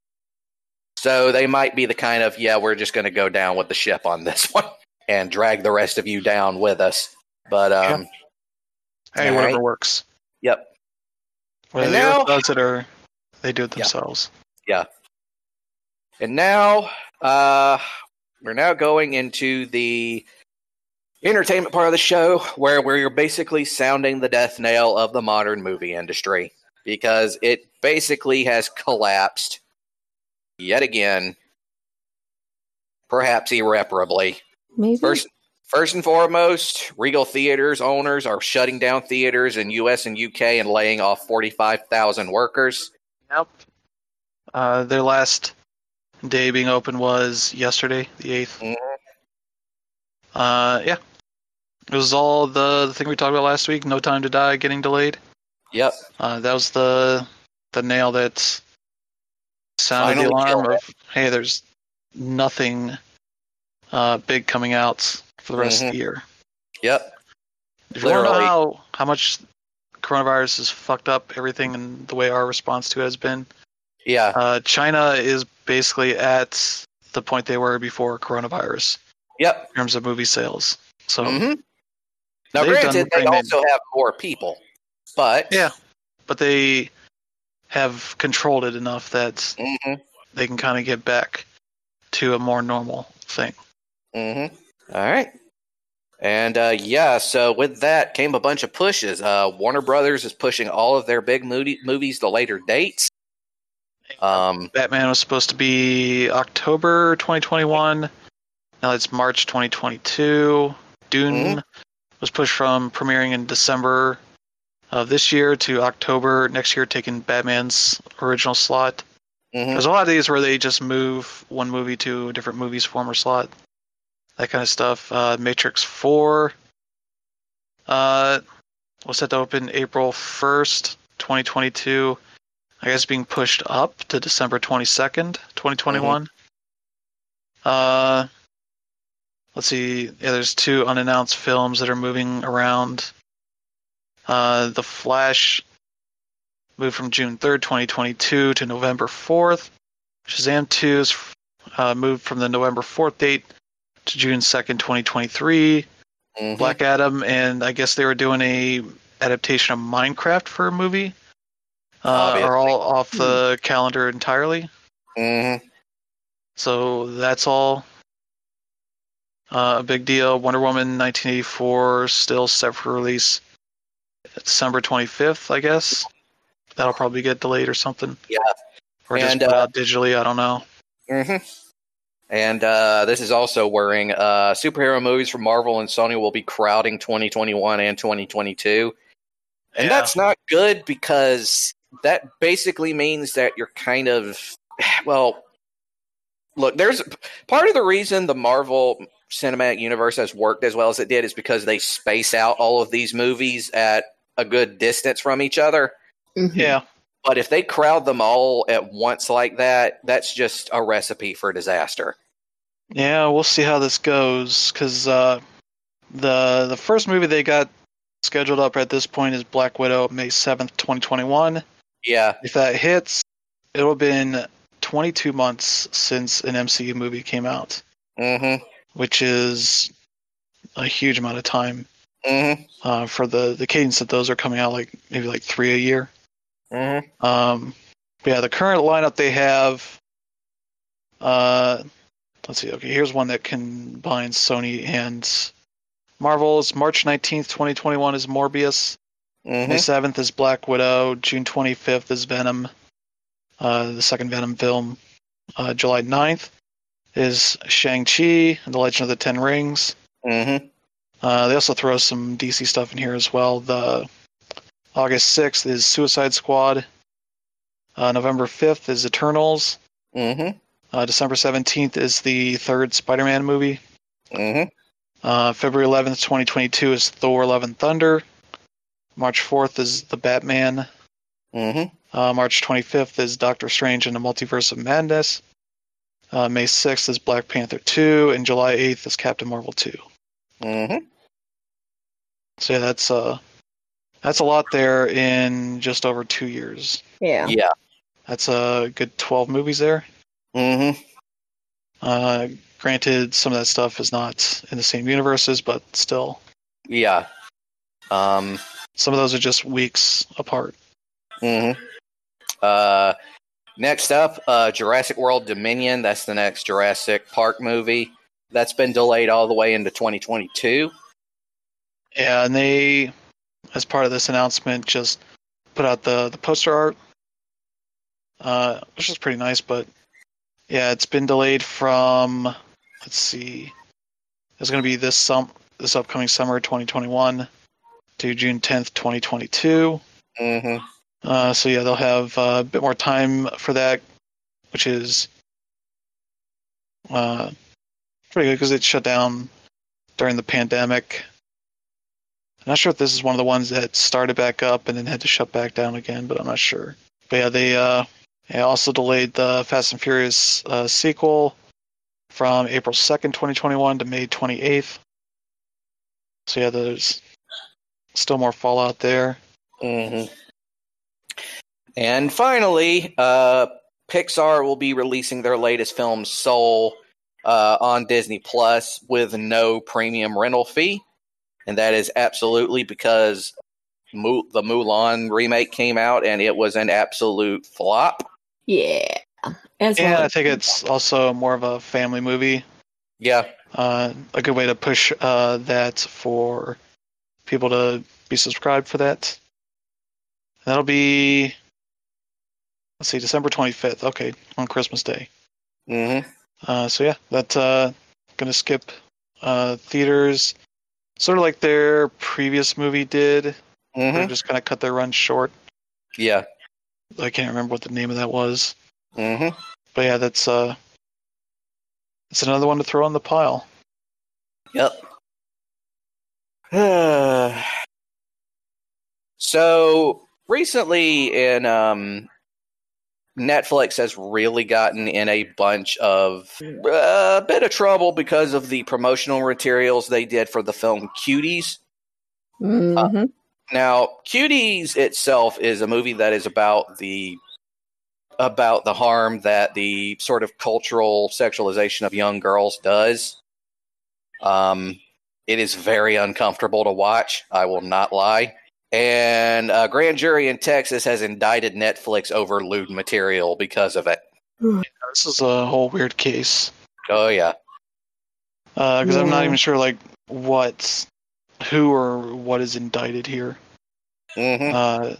so they might be the kind of, yeah, we're just going to go down with the ship on this one and drag the rest of you down with us. But, um, Hey, All whatever right. works. yep. Whether And the now- Earth does it or they do it Yeah. themselves. And now, uh, we're now going into the entertainment part of the show where we're basically sounding the death knell of the modern movie industry because it basically has collapsed yet again, perhaps irreparably. Maybe. First, first and foremost, Regal Theaters owners are shutting down theaters in U S and U K and laying off forty-five thousand workers. Yep. Uh, their last day being open was yesterday, the eighth. Mhm. Uh, yeah. It was all the, the thing we talked about last week, No Time to Die getting delayed. Yep. Uh, that was the the nail that sounded Finally the alarm killed of, hey, there's nothing uh, big coming out for the rest Mhm. of the year. Yep. If you want to know Literally. how, how much coronavirus has fucked up everything and the way our response to it has been, Yeah. uh, China is basically at the point they were before coronavirus Yep. in terms of movie sales. So, hmm Now, they've done granted, what they they also have more people, but yeah, but they have controlled it enough that Mhm. they can kind of get back to a more normal thing. Mm-hmm. All right. And uh, yeah, so with that came a bunch of pushes. Uh, Warner Brothers is pushing all of their big movie- movies to later dates. Um, Batman was supposed to be October twenty twenty-one. Now it's March twenty twenty-two. Dune Mhm. was pushed from premiering in December of this year to October next year, taking Batman's original slot. mhm. There's a lot of these where they just move one movie to a different movie's former slot. That kind of stuff. Uh, Matrix four uh, was set to open April first, twenty twenty-two. I guess being pushed up to December twenty-second, twenty twenty-one. Uh, let's see. Yeah, there's two unannounced films that are moving around. Uh, The Flash moved from June third, twenty twenty-two to November fourth. Shazam two is uh, moved from the November fourth date to June second, twenty twenty-three. Mhm. Black Adam, and I guess they were doing a adaptation of Minecraft for a movie. Uh, Obviously. are all off the calendar entirely. Mhm. So that's all uh, a big deal. Wonder Woman nineteen eighty-four still set for release December twenty-fifth, I guess. That'll probably get delayed or something. Yeah. Or just And, put uh, out digitally, I don't know. Mhm. And uh, this is also worrying. Uh, superhero movies from Marvel and Sony will be crowding twenty twenty-one and twenty twenty-two. And Yeah. that's not good because that basically means that you're kind of, well, look, there's part of the reason the Marvel Cinematic Universe has worked as well as it did is because they space out all of these movies at a good distance from each other. Mhm. Yeah. But if they crowd them all at once like that, that's just a recipe for disaster. Yeah, we'll see how this goes, because uh, the the first movie they got scheduled up at this point is Black Widow, May seventh, twenty twenty-one. Yeah. If that hits, it'll have been twenty-two months since an M C U movie came out, Mm-hmm. which is a huge amount of time Mm-hmm. uh, for the, the cadence that those are coming out, like maybe like three a year. Mm-hmm. Um, but yeah, the current lineup they have, uh, let's see, okay, here's one that combines Sony and Marvel. It's March nineteenth, twenty twenty-one is Morbius. May Mm-hmm. seventh is Black Widow. June twenty-fifth is Venom, uh, the second Venom film. Uh, July ninth is Shang-Chi and the Legend of the Ten Rings. Mm-hmm. Uh, they also throw some D C stuff in here as well. The August sixth is Suicide Squad. Uh, November fifth is Eternals. Mm-hmm. Uh, December seventeenth is the third Spider-Man movie. Mm-hmm. Uh, February eleventh, twenty twenty-two is Thor Love and Thunder. March fourth is The Batman. Mm-hmm. Uh, March twenty-fifth is Doctor Strange and the Multiverse of Madness. Uh, May sixth is Black Panther two. And July eighth is Captain Marvel two. Mm-hmm. So yeah, that's, uh, that's a lot there in just over two years. Yeah. Yeah. That's a good twelve movies there. Mm-hmm. Uh, granted, some of that stuff is not in the same universes, but still, Yeah. Um. some of those are just weeks apart. Mm-hmm. Uh. Next up, uh, Jurassic World Dominion. That's the next Jurassic Park movie. That's been delayed all the way into twenty twenty-two. Yeah, and they, as part of this announcement, just put out the, the poster art, uh, which is pretty nice, but yeah, it's been delayed from, let's see, it's going to be this sum, this upcoming summer, twenty twenty-one, to June tenth, twenty twenty-two. Mm-hmm. Uh, so yeah, they'll have uh, a bit more time for that, which is uh, pretty good because it shut down during the pandemic. I'm not sure if this is one of the ones that started back up and then had to shut back down again, but I'm not sure. But yeah, they uh, yeah, also delayed the Fast and Furious uh, sequel from April second, twenty twenty-one to May twenty-eighth. So yeah, there's still more fallout there. Mm-hmm. And finally, uh, Pixar will be releasing their latest film, Soul, uh, on Disney Plus with no premium rental fee. And that is absolutely because Mu- the Mulan remake came out and it was an absolute flop. Yeah. As And well I as- think it's also more of a family movie. Yeah. Uh, a good way to push uh, that for people to be subscribed for that. That'll be, let's see, December twenty-fifth. Okay, on Christmas Day. Mm-hmm. Uh, so yeah, that's uh, going to skip uh, theaters, sort of like their previous movie did. Mm-hmm. They just kind of cut their run short. Yeah. I can't remember what the name of that was. Mm-hmm. But yeah, that's uh, that's another one to throw on the pile. Yep. So recently in um, Netflix has really gotten in a bunch of a uh, bit of trouble because of the promotional materials they did for the film Cuties. Mhm. Uh, now, Cuties itself is a movie that is about the about the harm that the sort of cultural sexualization of young girls does. Um, it is very uncomfortable to watch. I will not lie. And a grand jury in Texas has indicted Netflix over lewd material because of it. This is a whole weird case. Oh, yeah. Because uh, I'm not Yeah. even sure, like, what, who or what is indicted here. Mm-hmm. Uh,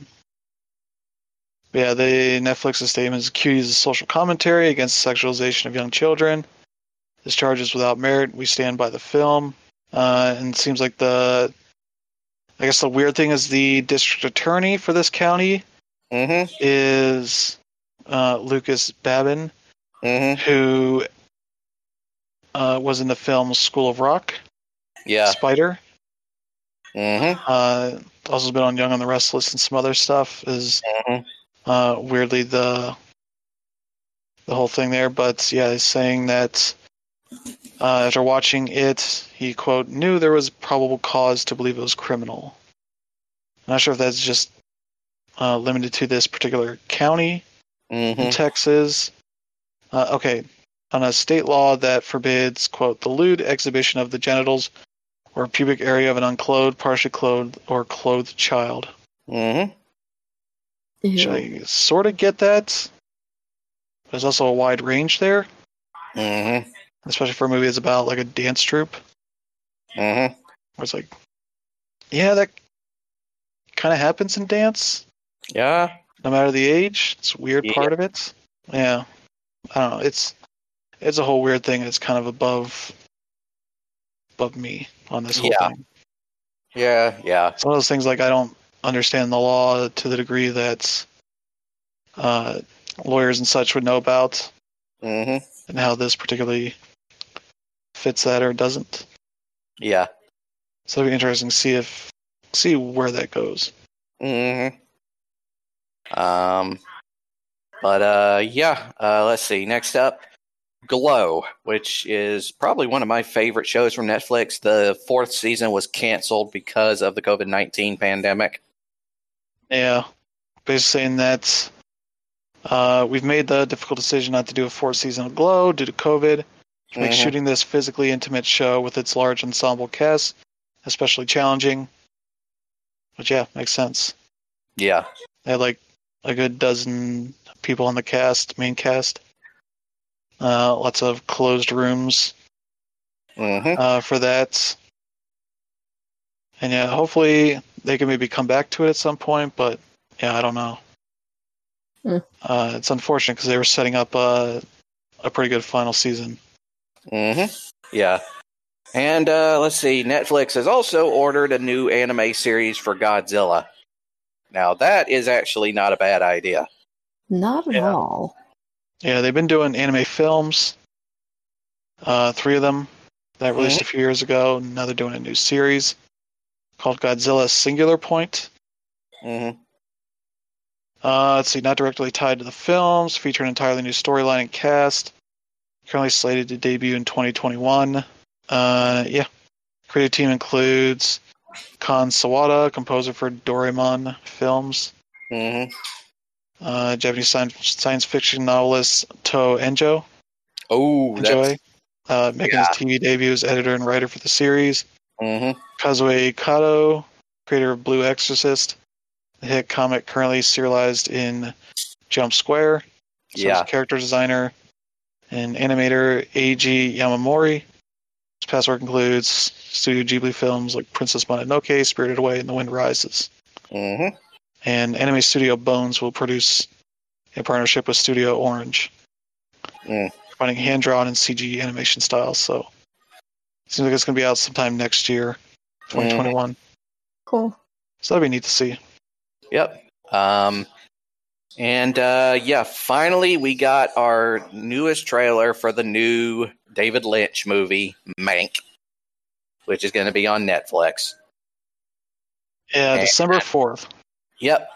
yeah, the Netflix's statement is accused of social commentary against the sexualization of young children. This charge is without merit. We stand by the film. Uh, and it seems like the, I guess the weird thing is the district attorney for this county Mm-hmm. is uh, Lucas Babin, Mm-hmm. who uh, was in the film School of Rock, Yeah. Spider. Mm-hmm. Uh, also been on Young and the Restless and some other stuff. Is Mhm. uh, weirdly the the whole thing there, but yeah, he's saying that uh, after watching it, he quote knew there was probable cause to believe it was criminal. I'm not sure if that's just uh, limited to this particular county in Mm-hmm. Texas. Uh, okay, on a state law that forbids quote the lewd exhibition of the genitals or pubic area of an unclothed, partially clothed, or clothed child. Mm-hmm. Which Ew. I sort of get that. There's also a wide range there, Mm-hmm. especially for a movie that's about like a dance troupe. Mm-hmm. Where it's like, yeah, that kind of happens in dance, Yeah. no matter the age. It's a weird Yeah. part of it. Yeah, I don't know. It's it's a whole weird thing. It's kind of above above me on this whole Yeah. thing. Yeah. Yeah. It's one of those things like I don't understand the law to the degree that uh, lawyers and such would know about, Mm-hmm. and how this particularly fits that or doesn't. Yeah. So it'll be interesting to see if see where that goes. Mm-hmm. Um, but uh, yeah. Uh, let's see. Next up, Glow, which is probably one of my favorite shows from Netflix. The fourth season was canceled because of the COVID nineteen pandemic. Yeah, basically saying that uh, we've made the difficult decision not to do a fourth season of Glow due to COVID, which makes Mhm. shooting this physically intimate show with its large ensemble cast especially challenging. Which yeah, makes sense. Yeah. They had like a good dozen people on the cast, main cast. Uh, lots of closed rooms Mm-hmm. uh, for that. And yeah, hopefully they can maybe come back to it at some point, but yeah, I don't know. Mm. Uh, it's unfortunate because they were setting up uh, a pretty good final season. Mm-hmm. Yeah. And uh, let's see, Netflix has also ordered a new anime series for Godzilla. Now, that is actually not a bad idea. Not at Yeah. all. Yeah, they've been doing anime films, uh, three of them that released Mhm. a few years ago. Now they're doing a new series called Godzilla Singular Point. Mm-hmm. Uh, let's see, not directly tied to the films, feature an entirely new storyline and cast. Currently slated to debut in twenty twenty-one. Uh, yeah. Creative team includes Kan Sawada, composer for Doraemon films. Mm-hmm. Uh, Japanese science, science fiction novelist To Enjo. Oh, Enjoy. that's... Uh, making Yeah. his T V debut as editor and writer for the series. Mm-hmm. Kazue Kato, creator of Blue Exorcist, the hit comic currently serialized in Jump Square. So Yeah. his character designer and animator Eiji Yamamori. His past work includes Studio Ghibli films like Princess Mononoke, Spirited Away, and The Wind Rises. Mm-hmm. And anime studio Bones will produce in partnership with Studio Orange, Mm. combining hand-drawn and C G animation styles. So it seems like it's going to be out sometime next year, twenty twenty-one. Cool. So that'd be neat to see. Yep. Um, and uh, yeah, finally we got our newest trailer for the new David Lynch movie, Mank, which is going to be on Netflix. Yeah, And- December fourth. Yep.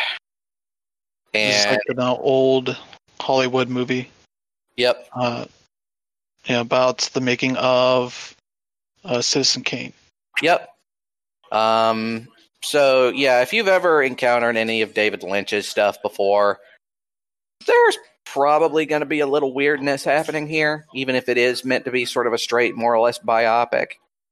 This is And like an old Hollywood movie. yep. Uh, yeah, about the making of uh, Citizen Kane. Yep. Um, so, yeah, if you've ever encountered any of David Lynch's stuff before, there's probably going to be a little weirdness happening here, even if it is meant to be sort of a straight, more or less biopic.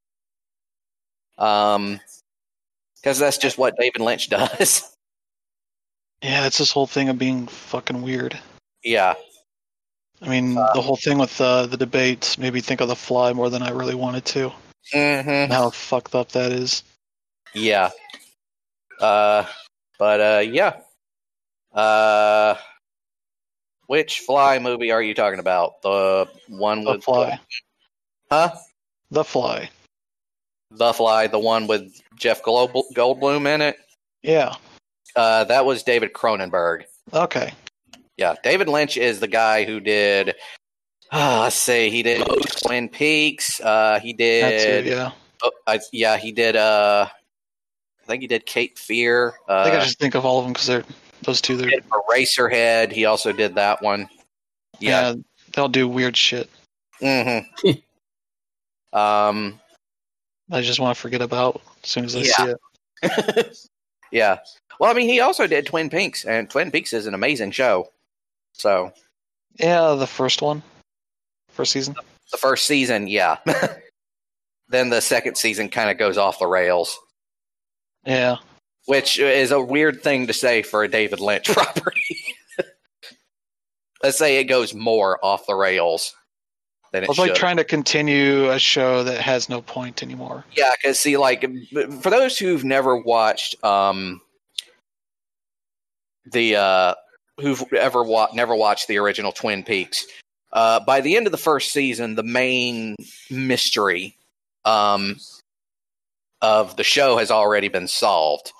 Um, because that's just what David Lynch does. Yeah, it's this whole thing of being fucking weird. Yeah. I mean, Uh, the whole thing with uh, the debate made me think of The Fly more than I really wanted to. Mm-hmm. And how fucked up that is. Yeah. Uh, but, uh, yeah. Uh, which Fly movie are you talking about? The one The with... Fly. Huh? The Fly. The Fly, the one with Jeff Gold- Goldblum in it? Yeah. Uh, that was David Cronenberg. Okay. Yeah, David Lynch is the guy who did, uh, let's see, he did Twin Peaks. Uh, he That's did... it, yeah. Oh, I, yeah, he did. Uh, I think he did Cape Fear. Uh, I think I just think of all of them because they're those two. They're did Eraserhead. He also did that one. Yeah. yeah, they'll do weird shit. Mm-hmm. um. I just want to forget about as soon as I Yeah. see it. Yeah. Well, I mean, he also did Twin Peaks, and Twin Peaks is an amazing show. So Yeah, the first one, first season. the first season, yeah. Then the second season kind of goes off the rails, Yeah, which is a weird thing to say for a David Lynch property. Let's say it goes more off the rails than it it's should. like trying to continue a show that has no point anymore. Yeah, because see, like for those who've never watched, um, the uh, who've ever wa- never watched the original Twin Peaks, uh, by the end of the first season, the main mystery, um, of the show has already been solved.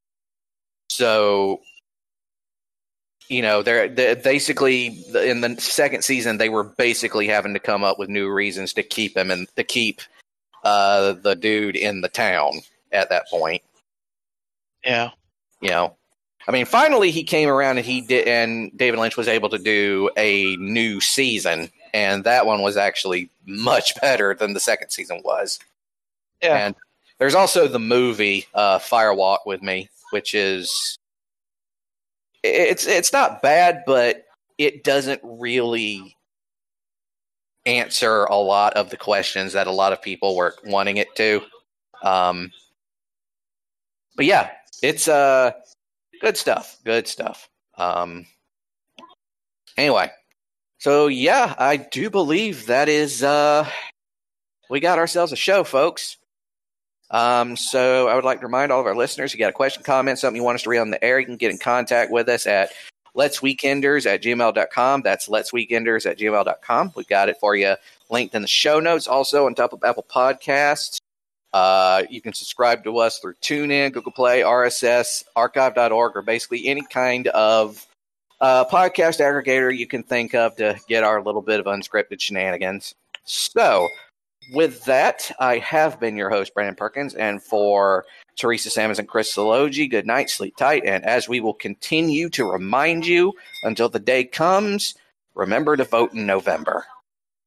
So, you know, they're, they're basically in the second season they were basically having to come up with new reasons to keep him and to keep uh, the dude in the town at that point. Yeah, You know, I mean, finally he came around and he did, and David Lynch was able to do a new season, and that one was actually much better than the second season was. yeah. And there's also the movie uh, Fire Walk with Me, which is it's it's not bad, but it doesn't really answer a lot of the questions that a lot of people were wanting it to. Um, but yeah, it's uh good stuff. Good stuff. Um, anyway, so yeah, I do believe that is, uh, we got ourselves a show, folks. Um, so I would like to remind all of our listeners, if you got a question, comment, something you want us to read on the air, you can get in contact with us at letsweekenders at gmail dot com. That's letsweekenders at gmail dot com. We've got it for you linked in the show notes, also on top of Apple Podcasts. Uh, you can subscribe to us through TuneIn, Google Play, R S S, archive dot org, or basically any kind of uh, podcast aggregator you can think of to get our little bit of unscripted shenanigans. So, with that, I have been your host, Brandon Perkins, and for Teresa Sammons and Chris Salogi, good night, sleep tight, and as we will continue to remind you until the day comes, remember to vote in November.